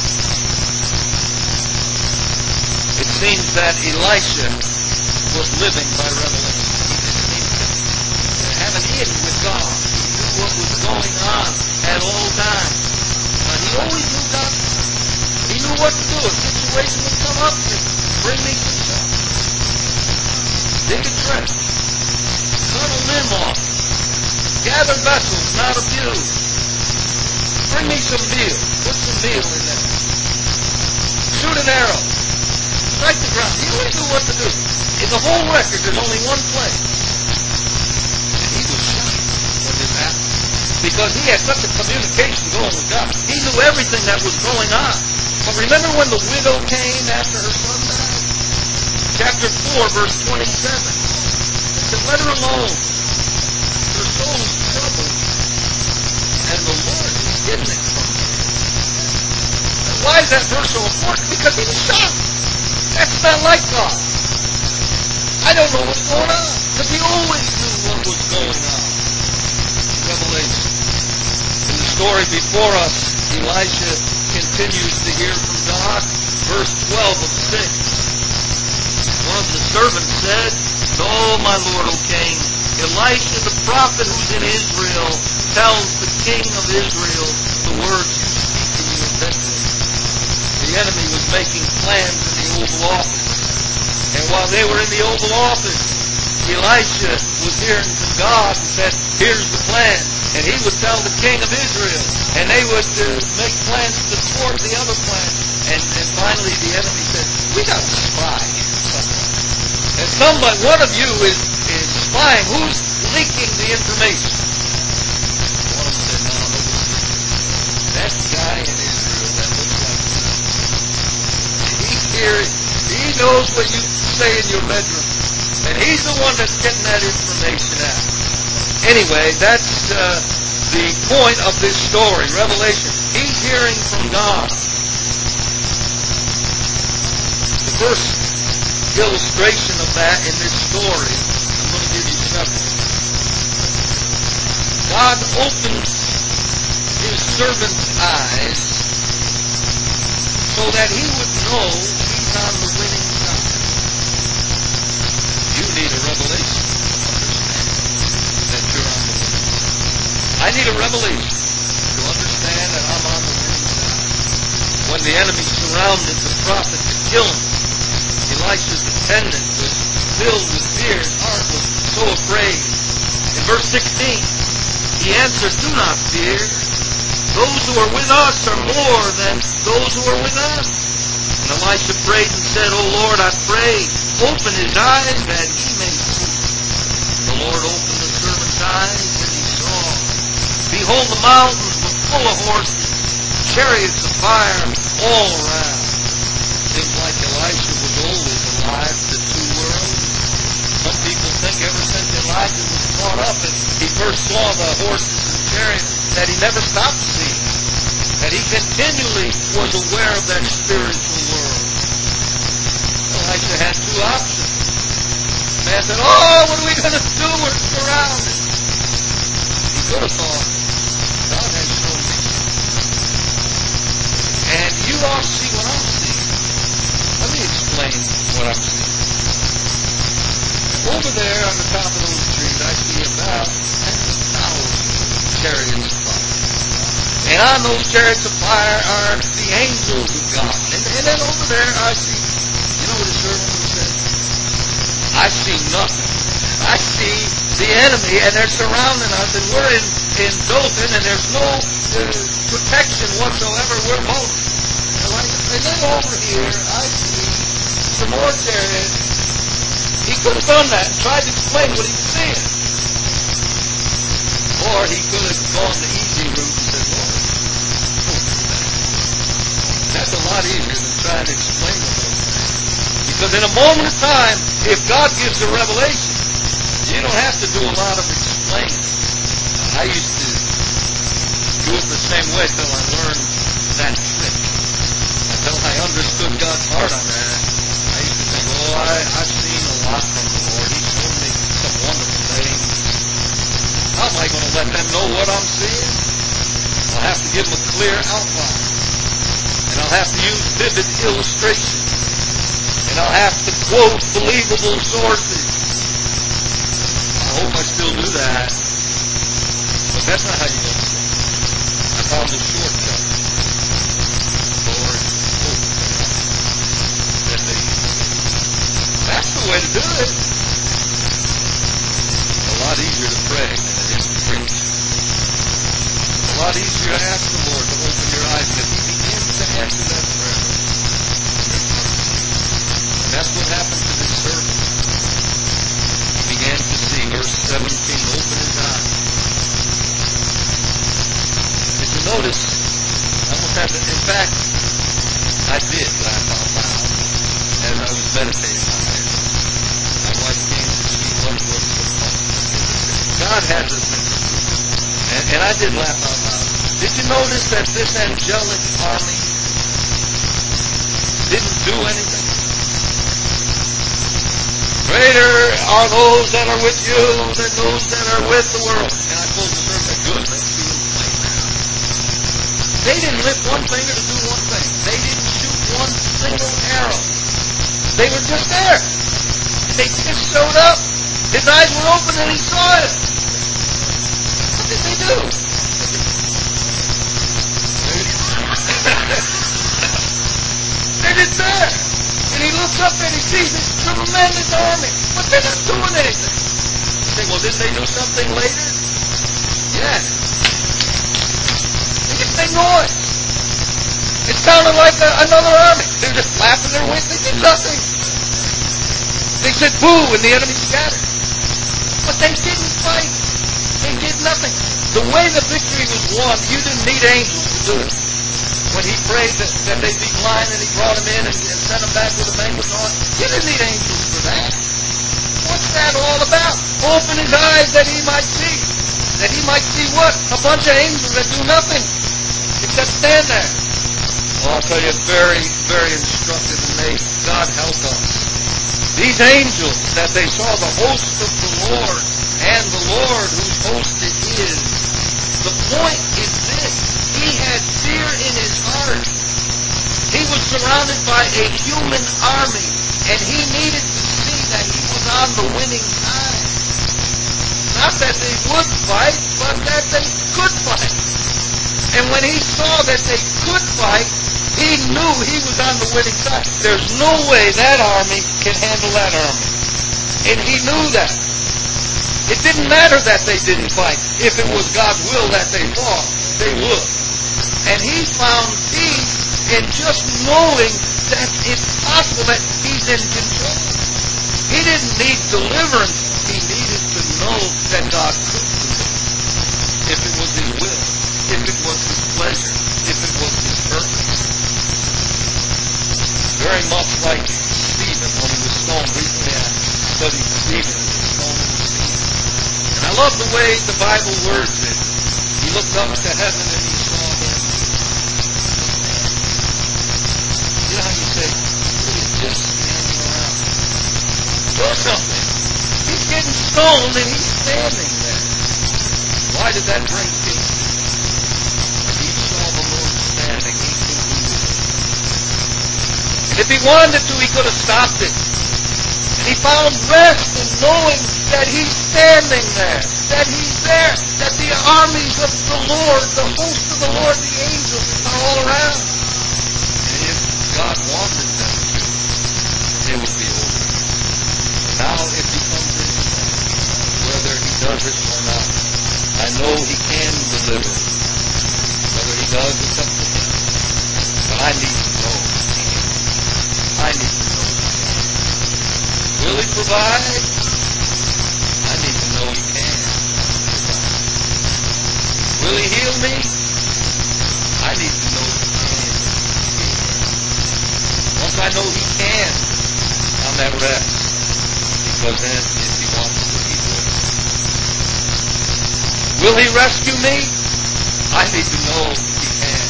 it seems that Elisha was living by revelation. He didn't need to have an in with God. He knew what was going on at all times. But he always knew God. He knew what to do. A situation would come up and bring me some stuff. Dig a trench. Cut a limb off. Gather vessels not abused. Bring me some meal. Put some meal in there. Shoot an arrow. Strike the ground. He always knew what to do. In the whole record, there's only one place. And he was shocked when this happened. Because he had such a communication going with God. He knew everything that was going on. But remember when the widow came after her son died? Chapter 4, verse 27. He said, let her alone. Her soul is troubled. And the Lord is hidden it from her. And why is that verse so important? Because he was shocked. That's not like God. I don't know what's going on. Because he always knew what was going on. Revelation. In the story before us, Elisha continues to hear from God. Verse 12 of 6. One of the servants said, no, my Lord, O king, Elisha the prophet who's in Israel tells the king of Israel the words you speak in your bedroom. The enemy was making plans in the Oval Office. And while they were in the Oval Office, Elisha was hearing from God and said, here's the plan. And he would tell the king of Israel. And they would make plans to thwart the other plan. And finally the enemy said, we got a spy somewhere. And somebody, one of you is spying. Who's leaking the information? One of them said, no, that guy in Israel that looks like me. He knows what you say in your bedroom. And he's the one that's getting that information out. Anyway, that's the point of this story, Revelation. He's hearing from God. The first illustration of that in this story, I'm going to give you several. God opens His servant's eyes so that he would know he's on the winning side. You need a revelation to understand that you're on the winning side. I need a revelation to understand that I'm on the winning side. When the enemy surrounded the prophet to kill him, Elisha's attendant was filled with fear. His heart was so afraid. In verse 16, he answered, do not fear. Those who are with us are more than those who are with them. And Elisha prayed and said, O Lord, I pray, open his eyes that he may see. The Lord opened the servant's eyes, and he saw. Behold, the mountains were full of horses, chariots of fire all around. Seems like Elisha was always alive to two worlds. Some people think ever since Elijah was caught up and he first saw the horses and chariots that he never stopped seeing. That he continually was aware of that spiritual world. Elisha had two options. The man said, oh, what are we going to do? We're surrounded. He could have thought, God has shown me. And you all see what I'm seeing. Let me explain what I'm seeing. Over there on the top of those trees, I see about 10,000 chariots of fire. And on those chariots of fire are the angels of God. And then over there, I see, you know what the servant would say? I see nothing. I see the enemy, and they're surrounding us, and we're in Dothan, and there's no protection whatsoever. We're both. And then over here, I see some more chariots. He could have done that and tried to explain what he was seeing. Boy, Or he could have gone the easy route and said, Lord, that's a lot easier than trying to explain the whole thing. Because in a moment of time, if God gives a revelation, you don't have to do a lot of explaining. I used to do it the same way till I learned that trick. Until I understood God's heart on that, I used to think, I've seen a lot from the Lord. He showed me some wonderful things. How am I going to let them know what I'm seeing? I'll have to give them a clear outline. And I'll have to use vivid illustrations. And I'll have to quote believable sources. I hope I still do that. But that's not how you get it. I found a shortcut. Lord, hope that they use it. That's the way to do it. A lot easier to pray than it is to preach. A lot easier to ask the Lord to open your eyes and if He begins to answer that prayer. And that's what happened to this servant. He began to see, verse 17, open his eyes. Did you notice? I almost had to, in fact, I did laugh out loud as I was meditating on it. My wife came to see what was the point. God has a sense of humor. And I did laugh out loud. Did you notice that this angelic army didn't do anything? Greater are those that are with you than those that are with the world. And I told the servant, good, let's see them play now. They didn't lift one finger to do one thing. They didn't shoot one single arrow. They were just there. They just showed up. His eyes were open and he saw it. What did they do? They're just there. And he looks up and he sees this tremendous army. But they're not doing anything. You say, well, didn't they do something later? Yeah. They just made noise. It sounded like another army. They're just flapping their wings. They did nothing. They said boo and the enemy scattered. But they didn't fight. They did nothing. The way the victory was won, you didn't need angels to do it. When he prayed that they'd be blind and he brought them in and sent them back with a banquet on, you didn't need angels for that. What's that all about? Open his eyes that he might see. That he might see what? A bunch of angels that do nothing except stand there. Well, I'll tell you, very, very instructive and may God help us. These angels that they saw, the host of the Lord and the Lord whose host it is. The point is this. He had fear in his heart. He was surrounded by a human army, and he needed to see that he was on the winning side. Not that they would fight, but that they could fight. And when he saw that they could fight, he knew he was on the winning side. There's no way that army can handle that army. And he knew that. It didn't matter that they didn't fight. If it was God's will that they fought, they would. And he found peace in just knowing that it's possible that he's in control. He didn't need deliverance. He needed to know that God could deliver. If it was his will, if it was his pleasure, if it was his purpose. Very much like Stephen when he was stoned. Recently I studied Stephen as a stone in the sea. And I love the way the Bible words it. He looked up to heaven and he saw him. You know how you say, what are you just standing around? Do something. He's getting stoned and he's standing there. Why did that bring peace? When he saw the Lord standing, he knew who was there. And if he wanted to, he could have stopped it. And he found rest in knowing that he's standing there, that he's there, that the armies of the Lord, the host of the Lord, the angels, are all around. And if God wanted them to, it would be over. Now it becomes in his hands, whether he does it or not. I know he can deliver. Whether he does, it's up to him. But I need to know. I need to know. Will he provide? I need to know he can provide. because then if he wants to, he will. Will he rescue me? I need to know if he can.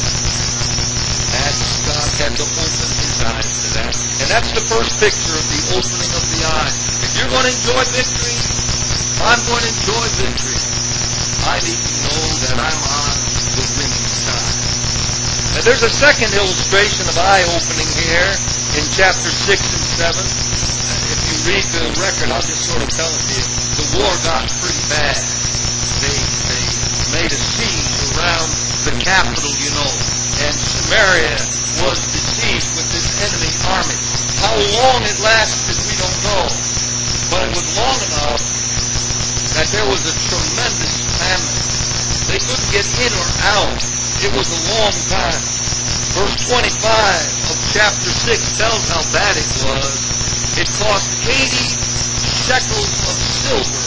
God had to open his eyes to that. And that's the first picture of the opening of the eyes. If you're going to enjoy victory, I'm going to enjoy victory. I need to know that I'm on the winning side. Now there's a second illustration of eye opening here in chapter 6 and 7. If you read the record, I'll just sort of tell it to you. The war got pretty bad. They made a siege around the capital, you know, and Samaria was besieged with this enemy army. How long it lasted, we don't know. But it was long enough that there was a tremendous famine. They couldn't get in or out. It was a long time. Verse 25 of chapter 6 tells how bad it was. It cost 80 shekels of silver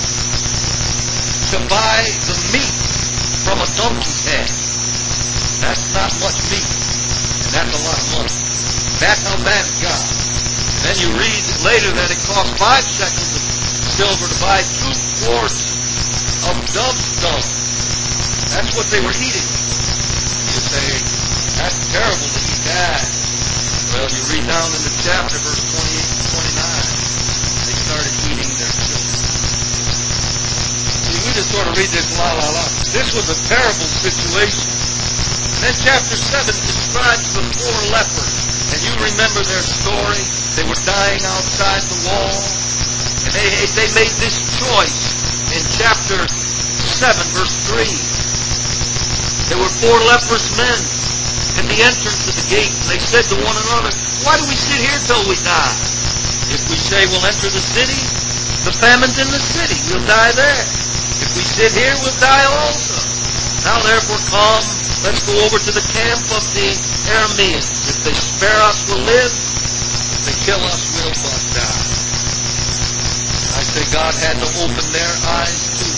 to buy the meat from a donkey's head. That's not much meat. And that's a lot of money. That's how bad it got. And then you read later that it cost 5 shekels of silver to buy 2 quarts of dove's dung. That's what they were eating. You say, that's terrible to eat that. Well, you read down in the chapter, verse 28 and 29, they started eating their children. See, we just sort of read this la. This was a terrible situation. And then chapter 7 describes the 4 lepers. And you remember their story. They were dying outside the wall. And they made this choice in chapter 7, verse 3. There were 4 leprous men at the entrance of the gate. And they said to one another, why do we sit here till we die? If we say we'll enter the city, the famine's in the city. We'll die there. If we sit here, we'll die also. Now therefore come, let's go over to the camp of the Arameans. If they spare us, we'll live. If they kill us, we'll but die. I say God had to open their eyes too.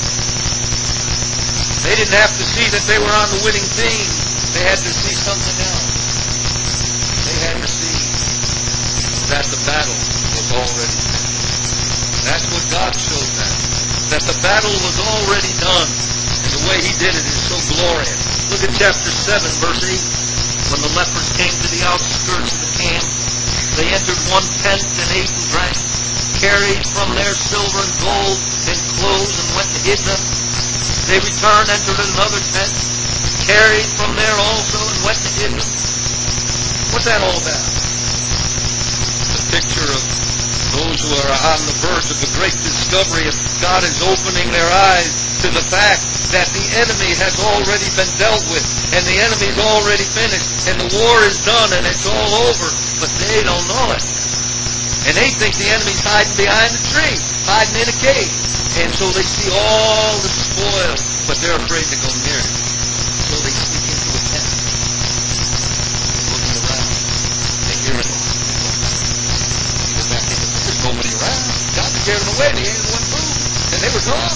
They didn't have to see that they were on the winning team. They had to see something else. They had to see that the battle was already done. That's what God showed them. That the battle was already done. And the way He did it is so glorious. Look at chapter 7, verse 8. When the lepers came to the outskirts of the camp, they entered one tent and ate and drank, carried from their silver and gold and clothes and went and hid them. They returned, entered another tent, carried from there also and went and hid them. What's that all about? It's a picture of those who are on the verge of a great discovery. If God is opening their eyes to the fact that the enemy has already been dealt with, and the enemy's already finished, and the war is done, and it's all over, but they don't know it. And they think the enemy's hiding behind a tree, hiding in a cave. And so they see all the spoil, but they're afraid to go near it. So they sneak into a tent, looking around. They hear it. They go back in. There's nobody around. God scared them away. They ain't the one food. And they were gone.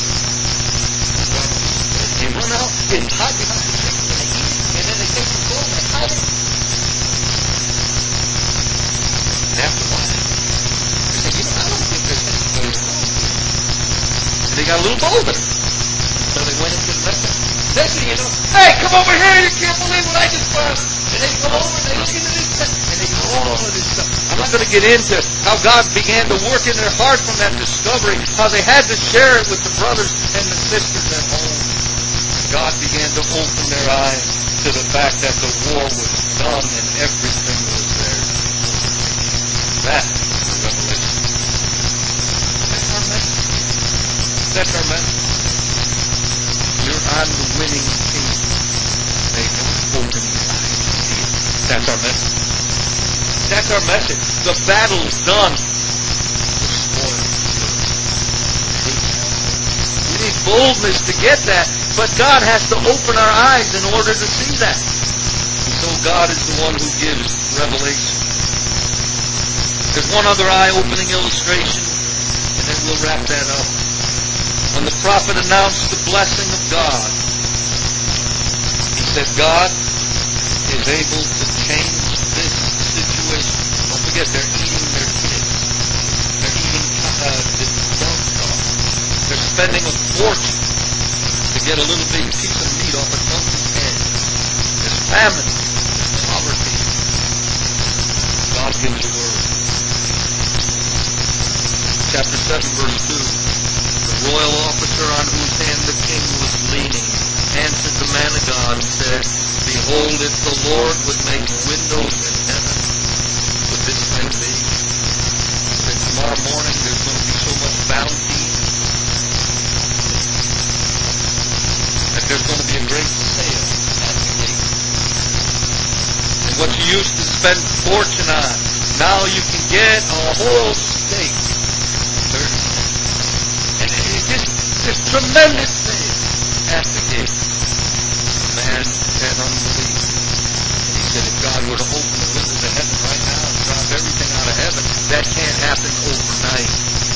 They run out, they hide behind the tree, and they eat it, and then they take the gold and they hide it. And after a while, they say, I don't think there's anybody around here. And they got a little bolder. So they went into the message. Next thing you know, hey, come over here, you can't believe what I just found. And they come over and they look into this tent, and they do all of this stuff. I'm not going to get into how God began to work in their heart from that discovery, how they had to share it with the brothers and the sisters at home. God began to open their eyes to the fact that the war was done and everything was theirs. That's the revelation. That's our message. That's our message. You're on the winning team. May God open your eyes to see it. That's our message. That's our message. The battle's done. The spoil. We need boldness to get that. But God has to open our eyes in order to see that. And so God is the one who gives revelation. There's one other eye-opening illustration, and then we'll wrap that up. When the prophet announced the blessing of God, he said, God is able to change this situation. Don't forget, they're eating their kids. They're eating spending a fortune to get a little bitty piece of meat off a donkey's head. There's famine, poverty. God gives a word. Chapter 7, verse 2. The royal officer on whose hand the king was leaning answered the man of God and said, Behold, if the Lord would make windows in heaven, would this thing be? That tomorrow morning there's going to be so much bounty that there's going to be a great sale at the gate. And what you used to spend a fortune on, now you can get a whole steak. 30 cents. And this tremendous sale at the gate. The man had unbelief. And he said, if God were to open the windows of heaven right now and drop everything out of heaven, that can't happen overnight.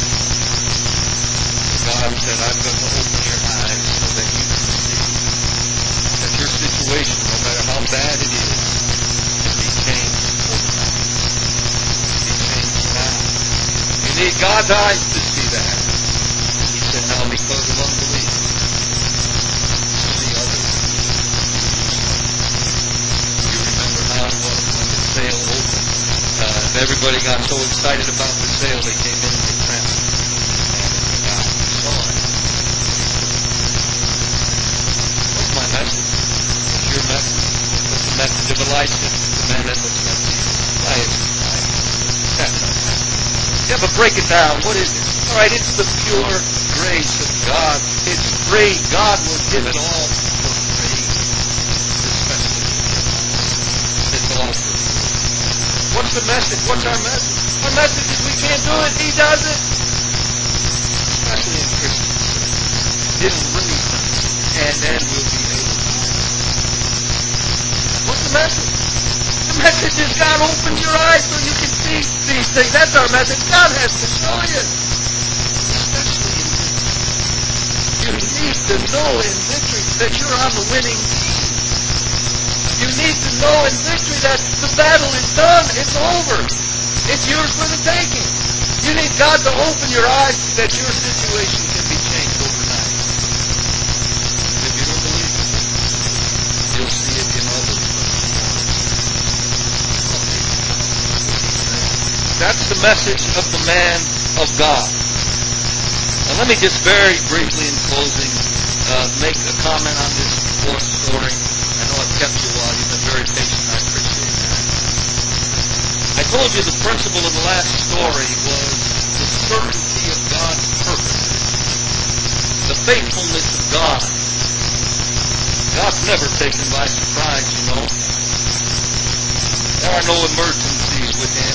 God said, I've got to open your eyes so that you can see that your situation, no matter how bad it is, can be changed overnight. It can be changed now. You need God's eyes to see that. He said, now because of unbelief, see others. You remember how it was when the sale opened. Everybody got so excited about the sale, they came in and they trampled. What's my message? What's your message? What's the message of Elisha, the man that looks at me? Why is he crying? That's not right. Yeah, but break it down. What is it? All right, it's the pure grace of God. It's free. God will give it all for free. Especially it's all for free. What's the message? What's our message? Our message is we can't do it. He does it. Especially in Christian church. It'll raise us, and then we'll be able to. What's the message? The message is God open your eyes so you can see these things. That's our message. God has to show you. Especially in victory. You need to know in victory that you're on the winning team. You need to know in victory that the battle is done. It's over. It's yours for the taking. You need God to open your eyes that your situation can be changed overnight. If you don't believe it, you'll see it in others. That's the message of the man of God. Now let me just very briefly in closing make a comment on this fourth story. I know I've kept you a while. You've been very patient. I appreciate that. I told you the principle of the last story was the certainty of God's purposes, the faithfulness of God. God's never taken by surprise, you know. There are no emergencies with Him.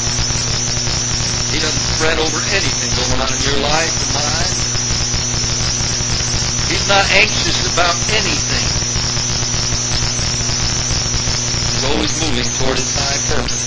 He doesn't fret over anything going on in your life and mine. He's not anxious about anything. He's always moving toward His high purpose.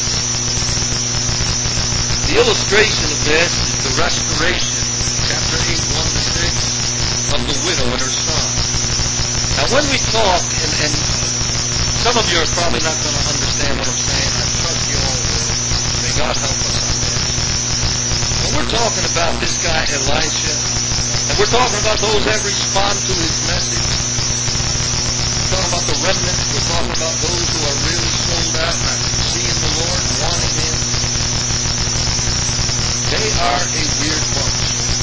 The illustration of this is the restoration, chapter 8, 1-6, of the widow and her son. Now when we talk, and some of you are probably not going to understand what I'm saying, I trust you all will. May God help us on this. When we're talking about this guy Elisha, and we're talking about those that respond to his message, we're talking about the remnant, we're talking about those who are really sold out and seeing the Lord and wanting Him. They are a weird bunch.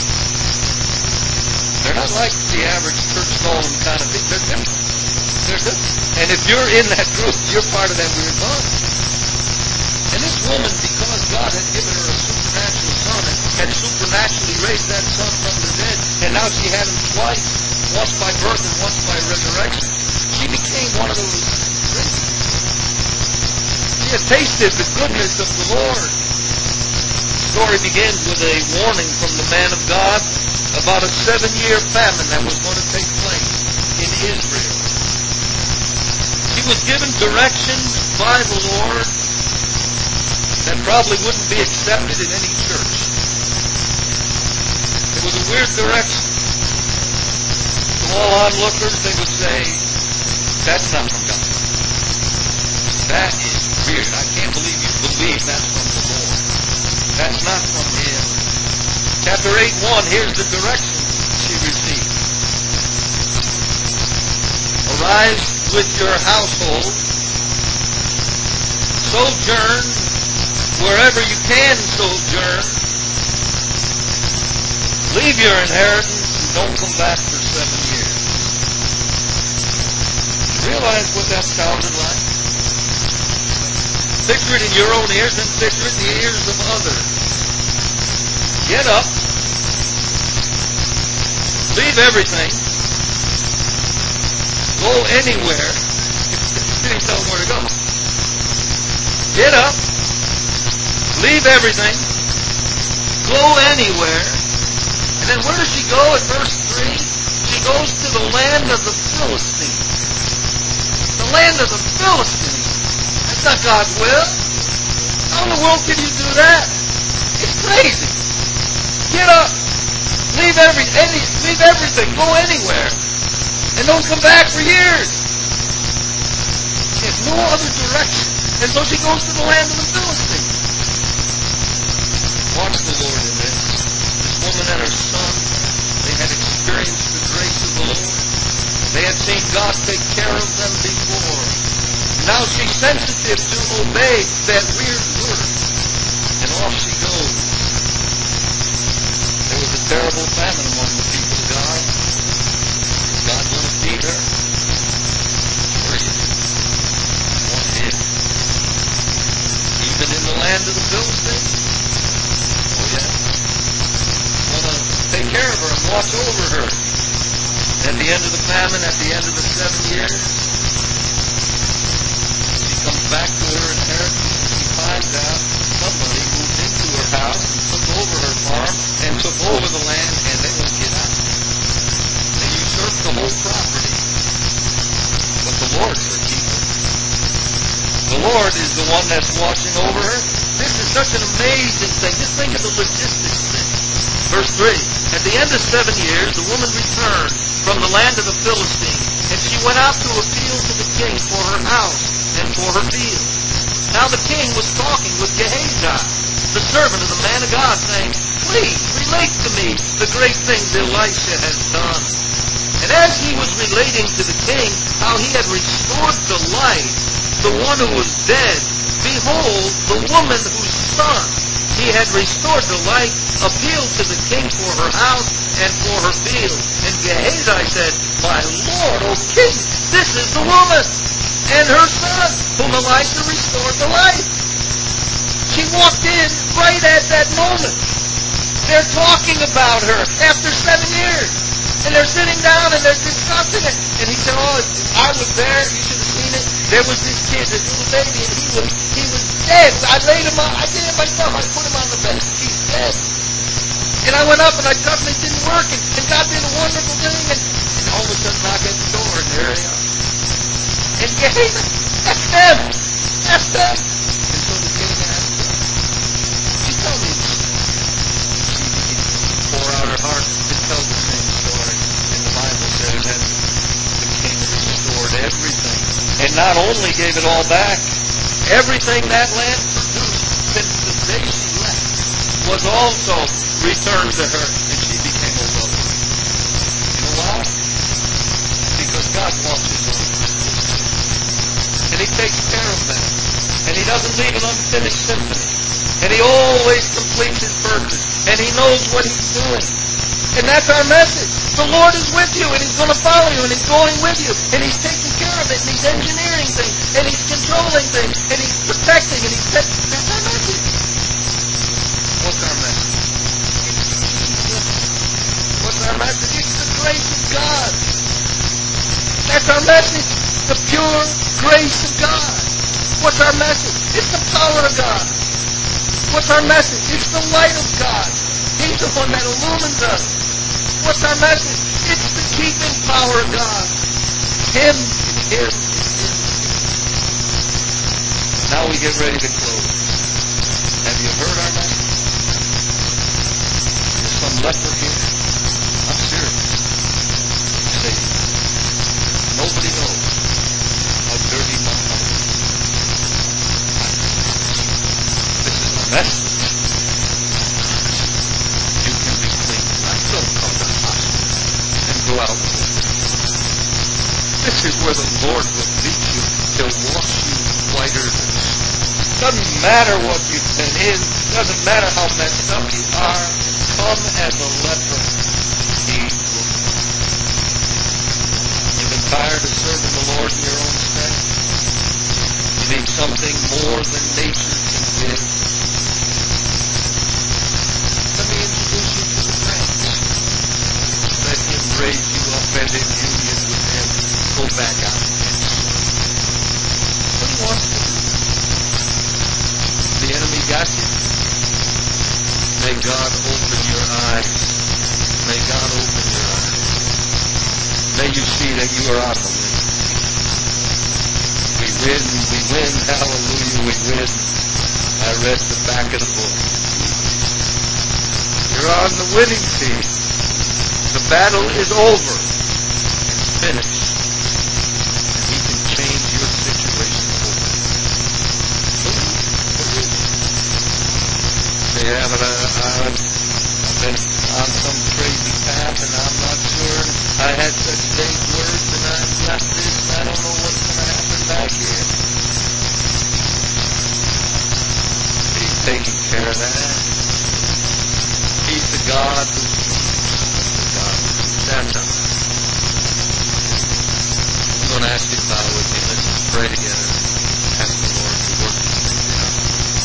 They're not like the average church-going kind of thing. They're different. They're different. And if you're in that group, you're part of that weird bunch. And this woman, because God had given her a supernatural son and had supernaturally raised that son from the dead, and now she had him twice, once by birth and once by resurrection, she became one of those Christians. She had tasted the goodness of the Lord. The story begins with a warning from the man of God about a 7-year famine that was going to take place in Israel. She was given directions by the Lord that probably wouldn't be accepted in any church. It was a weird direction. To all onlookers, they would say, that's not from God. That is weird. I can't believe you believe that's from the Lord. That's not from Him. Chapter 8:1, here's the direction she Rise with your household. Sojourn wherever you can sojourn. Leave your inheritance and don't come back for 7 years. Realize what that sounded like? Picture it in your own ears and picture it in the ears of others. Get up. Leave everything. Go anywhere. You didn't tell them where to go. Get up. Leave everything. Go anywhere. And then where does she go in verse 3? She goes to the land of the Philistines. The land of the Philistines. That's not God's will. How in the world can you do that? It's crazy. Get up. Leave everything. Go anywhere. And don't come back for years. There's no other direction. And so she goes to the land of the Philistines. Watch the Lord in this. This woman and her son, they had experienced the grace of the Lord. They had seen God take care of them before. Now she's sensitive to obey that weird word. And off she goes. There was a terrible famine among the people of God. Is God going to feed her? Sure he is. One did. Even in the land of the Philistines? Oh yeah. Want to take care of her and watch over her. At the end of the famine, at the end of the 7 years, she comes back to her inheritance and she finds out somebody moved into her house and took over her farm and took over the land and they won't get out. They usurped the whole property. But the Lord's the keeper. The Lord is the one that's watching over her. This is such an amazing thing. Just think of the logistics thing. Verse 3. At the end of 7 years, the woman returned from the land of the Philistines, and she went out to appeal to the king for her house and for her field. Now the king was talking with Gehazi, the servant of the man of God, saying, "Please relate to me the great things Elisha has done." And as he was relating to the king how he had restored to life the one who was dead, behold, the woman whose son he had restored to life appealed to the king for her house and for her field. And Gehazi said, "My lord, O king, this is the woman and her son whom Elisha restored to life." She walked in right at that moment. They're talking about her after 7 years. And they're sitting down and they're discussing it. And he said, "Oh, I was there. You should have seen it. There was this kid, this little baby, and he was dead. I laid him on. I did it myself. I put him on the bed. He's dead. And I went up and I touched him. It didn't work. And God did a wonderful thing. And all of a sudden, knock at the door, and there they are. And Gehazi, that's them. That's them." And so the king asked her, "She told me." She began to pour out her heart to tell the same story. And the Bible says that the king restored everything. And not only gave it all back, everything that land produced since the day she left was also returned to her, and she became a wealthy. You know why? Because God watches over people. And He takes care of them. And He doesn't leave an unfinished symphony. And He always completes His purpose. And He knows what He's doing. And that's our message. The Lord is with you, and He's going to follow you, and He's going with you, and He's taking care of it, and He's engineering things, and He's controlling things, and He's protecting, and He's... That's our message. What's our message? It's Jesus. What's our message? It's the grace of God. That's our message. The pure grace of God. What's our message? It's the power of God. What's our message? It's the light of God. He's the one that illumines us. What's our message? It's the keeping power of God. Him, it's Him, it's Him. Now we get ready to close. Have you heard our message? There's some leper here. I'm serious. Say, nobody knows how dirty my heart is. This is our message. Don't come to the hospital and go out with it. This is where where the Lord will meet you. He'll wash you whiter than snow. Doesn't matter what you've been in. Doesn't matter how messed up you are. Come as a leper. He will cleanse you. You've been tired of serving the Lord in your own strength. You need something more than nature can give. Let me introduce you to the Prince. Let Him raise you up, and in union with Him, go back out and serve. What He wants to do. The enemy got you. May God open your eyes. May God open your eyes. May you see that you are on the win. We win, hallelujah, we win. I read the back of the book. You're on the winning team. The battle is over. It's finished. And He can change your situation over. Say, yeah, but I've been on some crazy path and I'm not sure. I had such vague words and I've left this and I don't know what's going to happen back here. He's taking care of that. He's the God who keeps. The God who keeps. That's all. I'm going to ask you to bow with me. Let's just pray together. Ask the Lord to work these things out.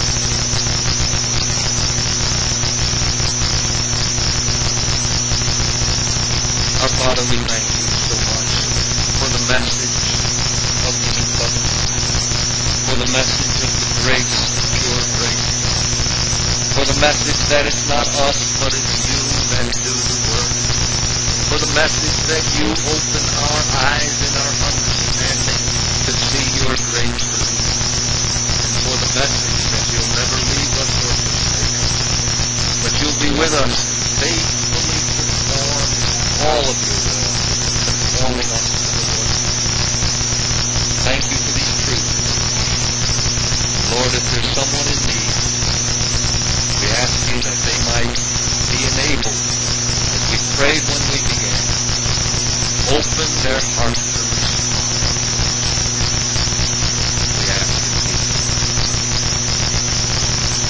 Our Father, we thank you so much for the message of the new covenant, for the message of the grace, the pure grace, for the message that it's not us, but it's you that do the work, for the message that you open our eyes and our understanding to see your great truth, and for the message that you'll never leave us or forsake us, but you'll be with us and faithfully perform all of your will, conforming us to the Lord's will. Thank you for these truths. Lord, if there's someone in need, we ask you that they might be enabled, as we prayed when we began, open their hearts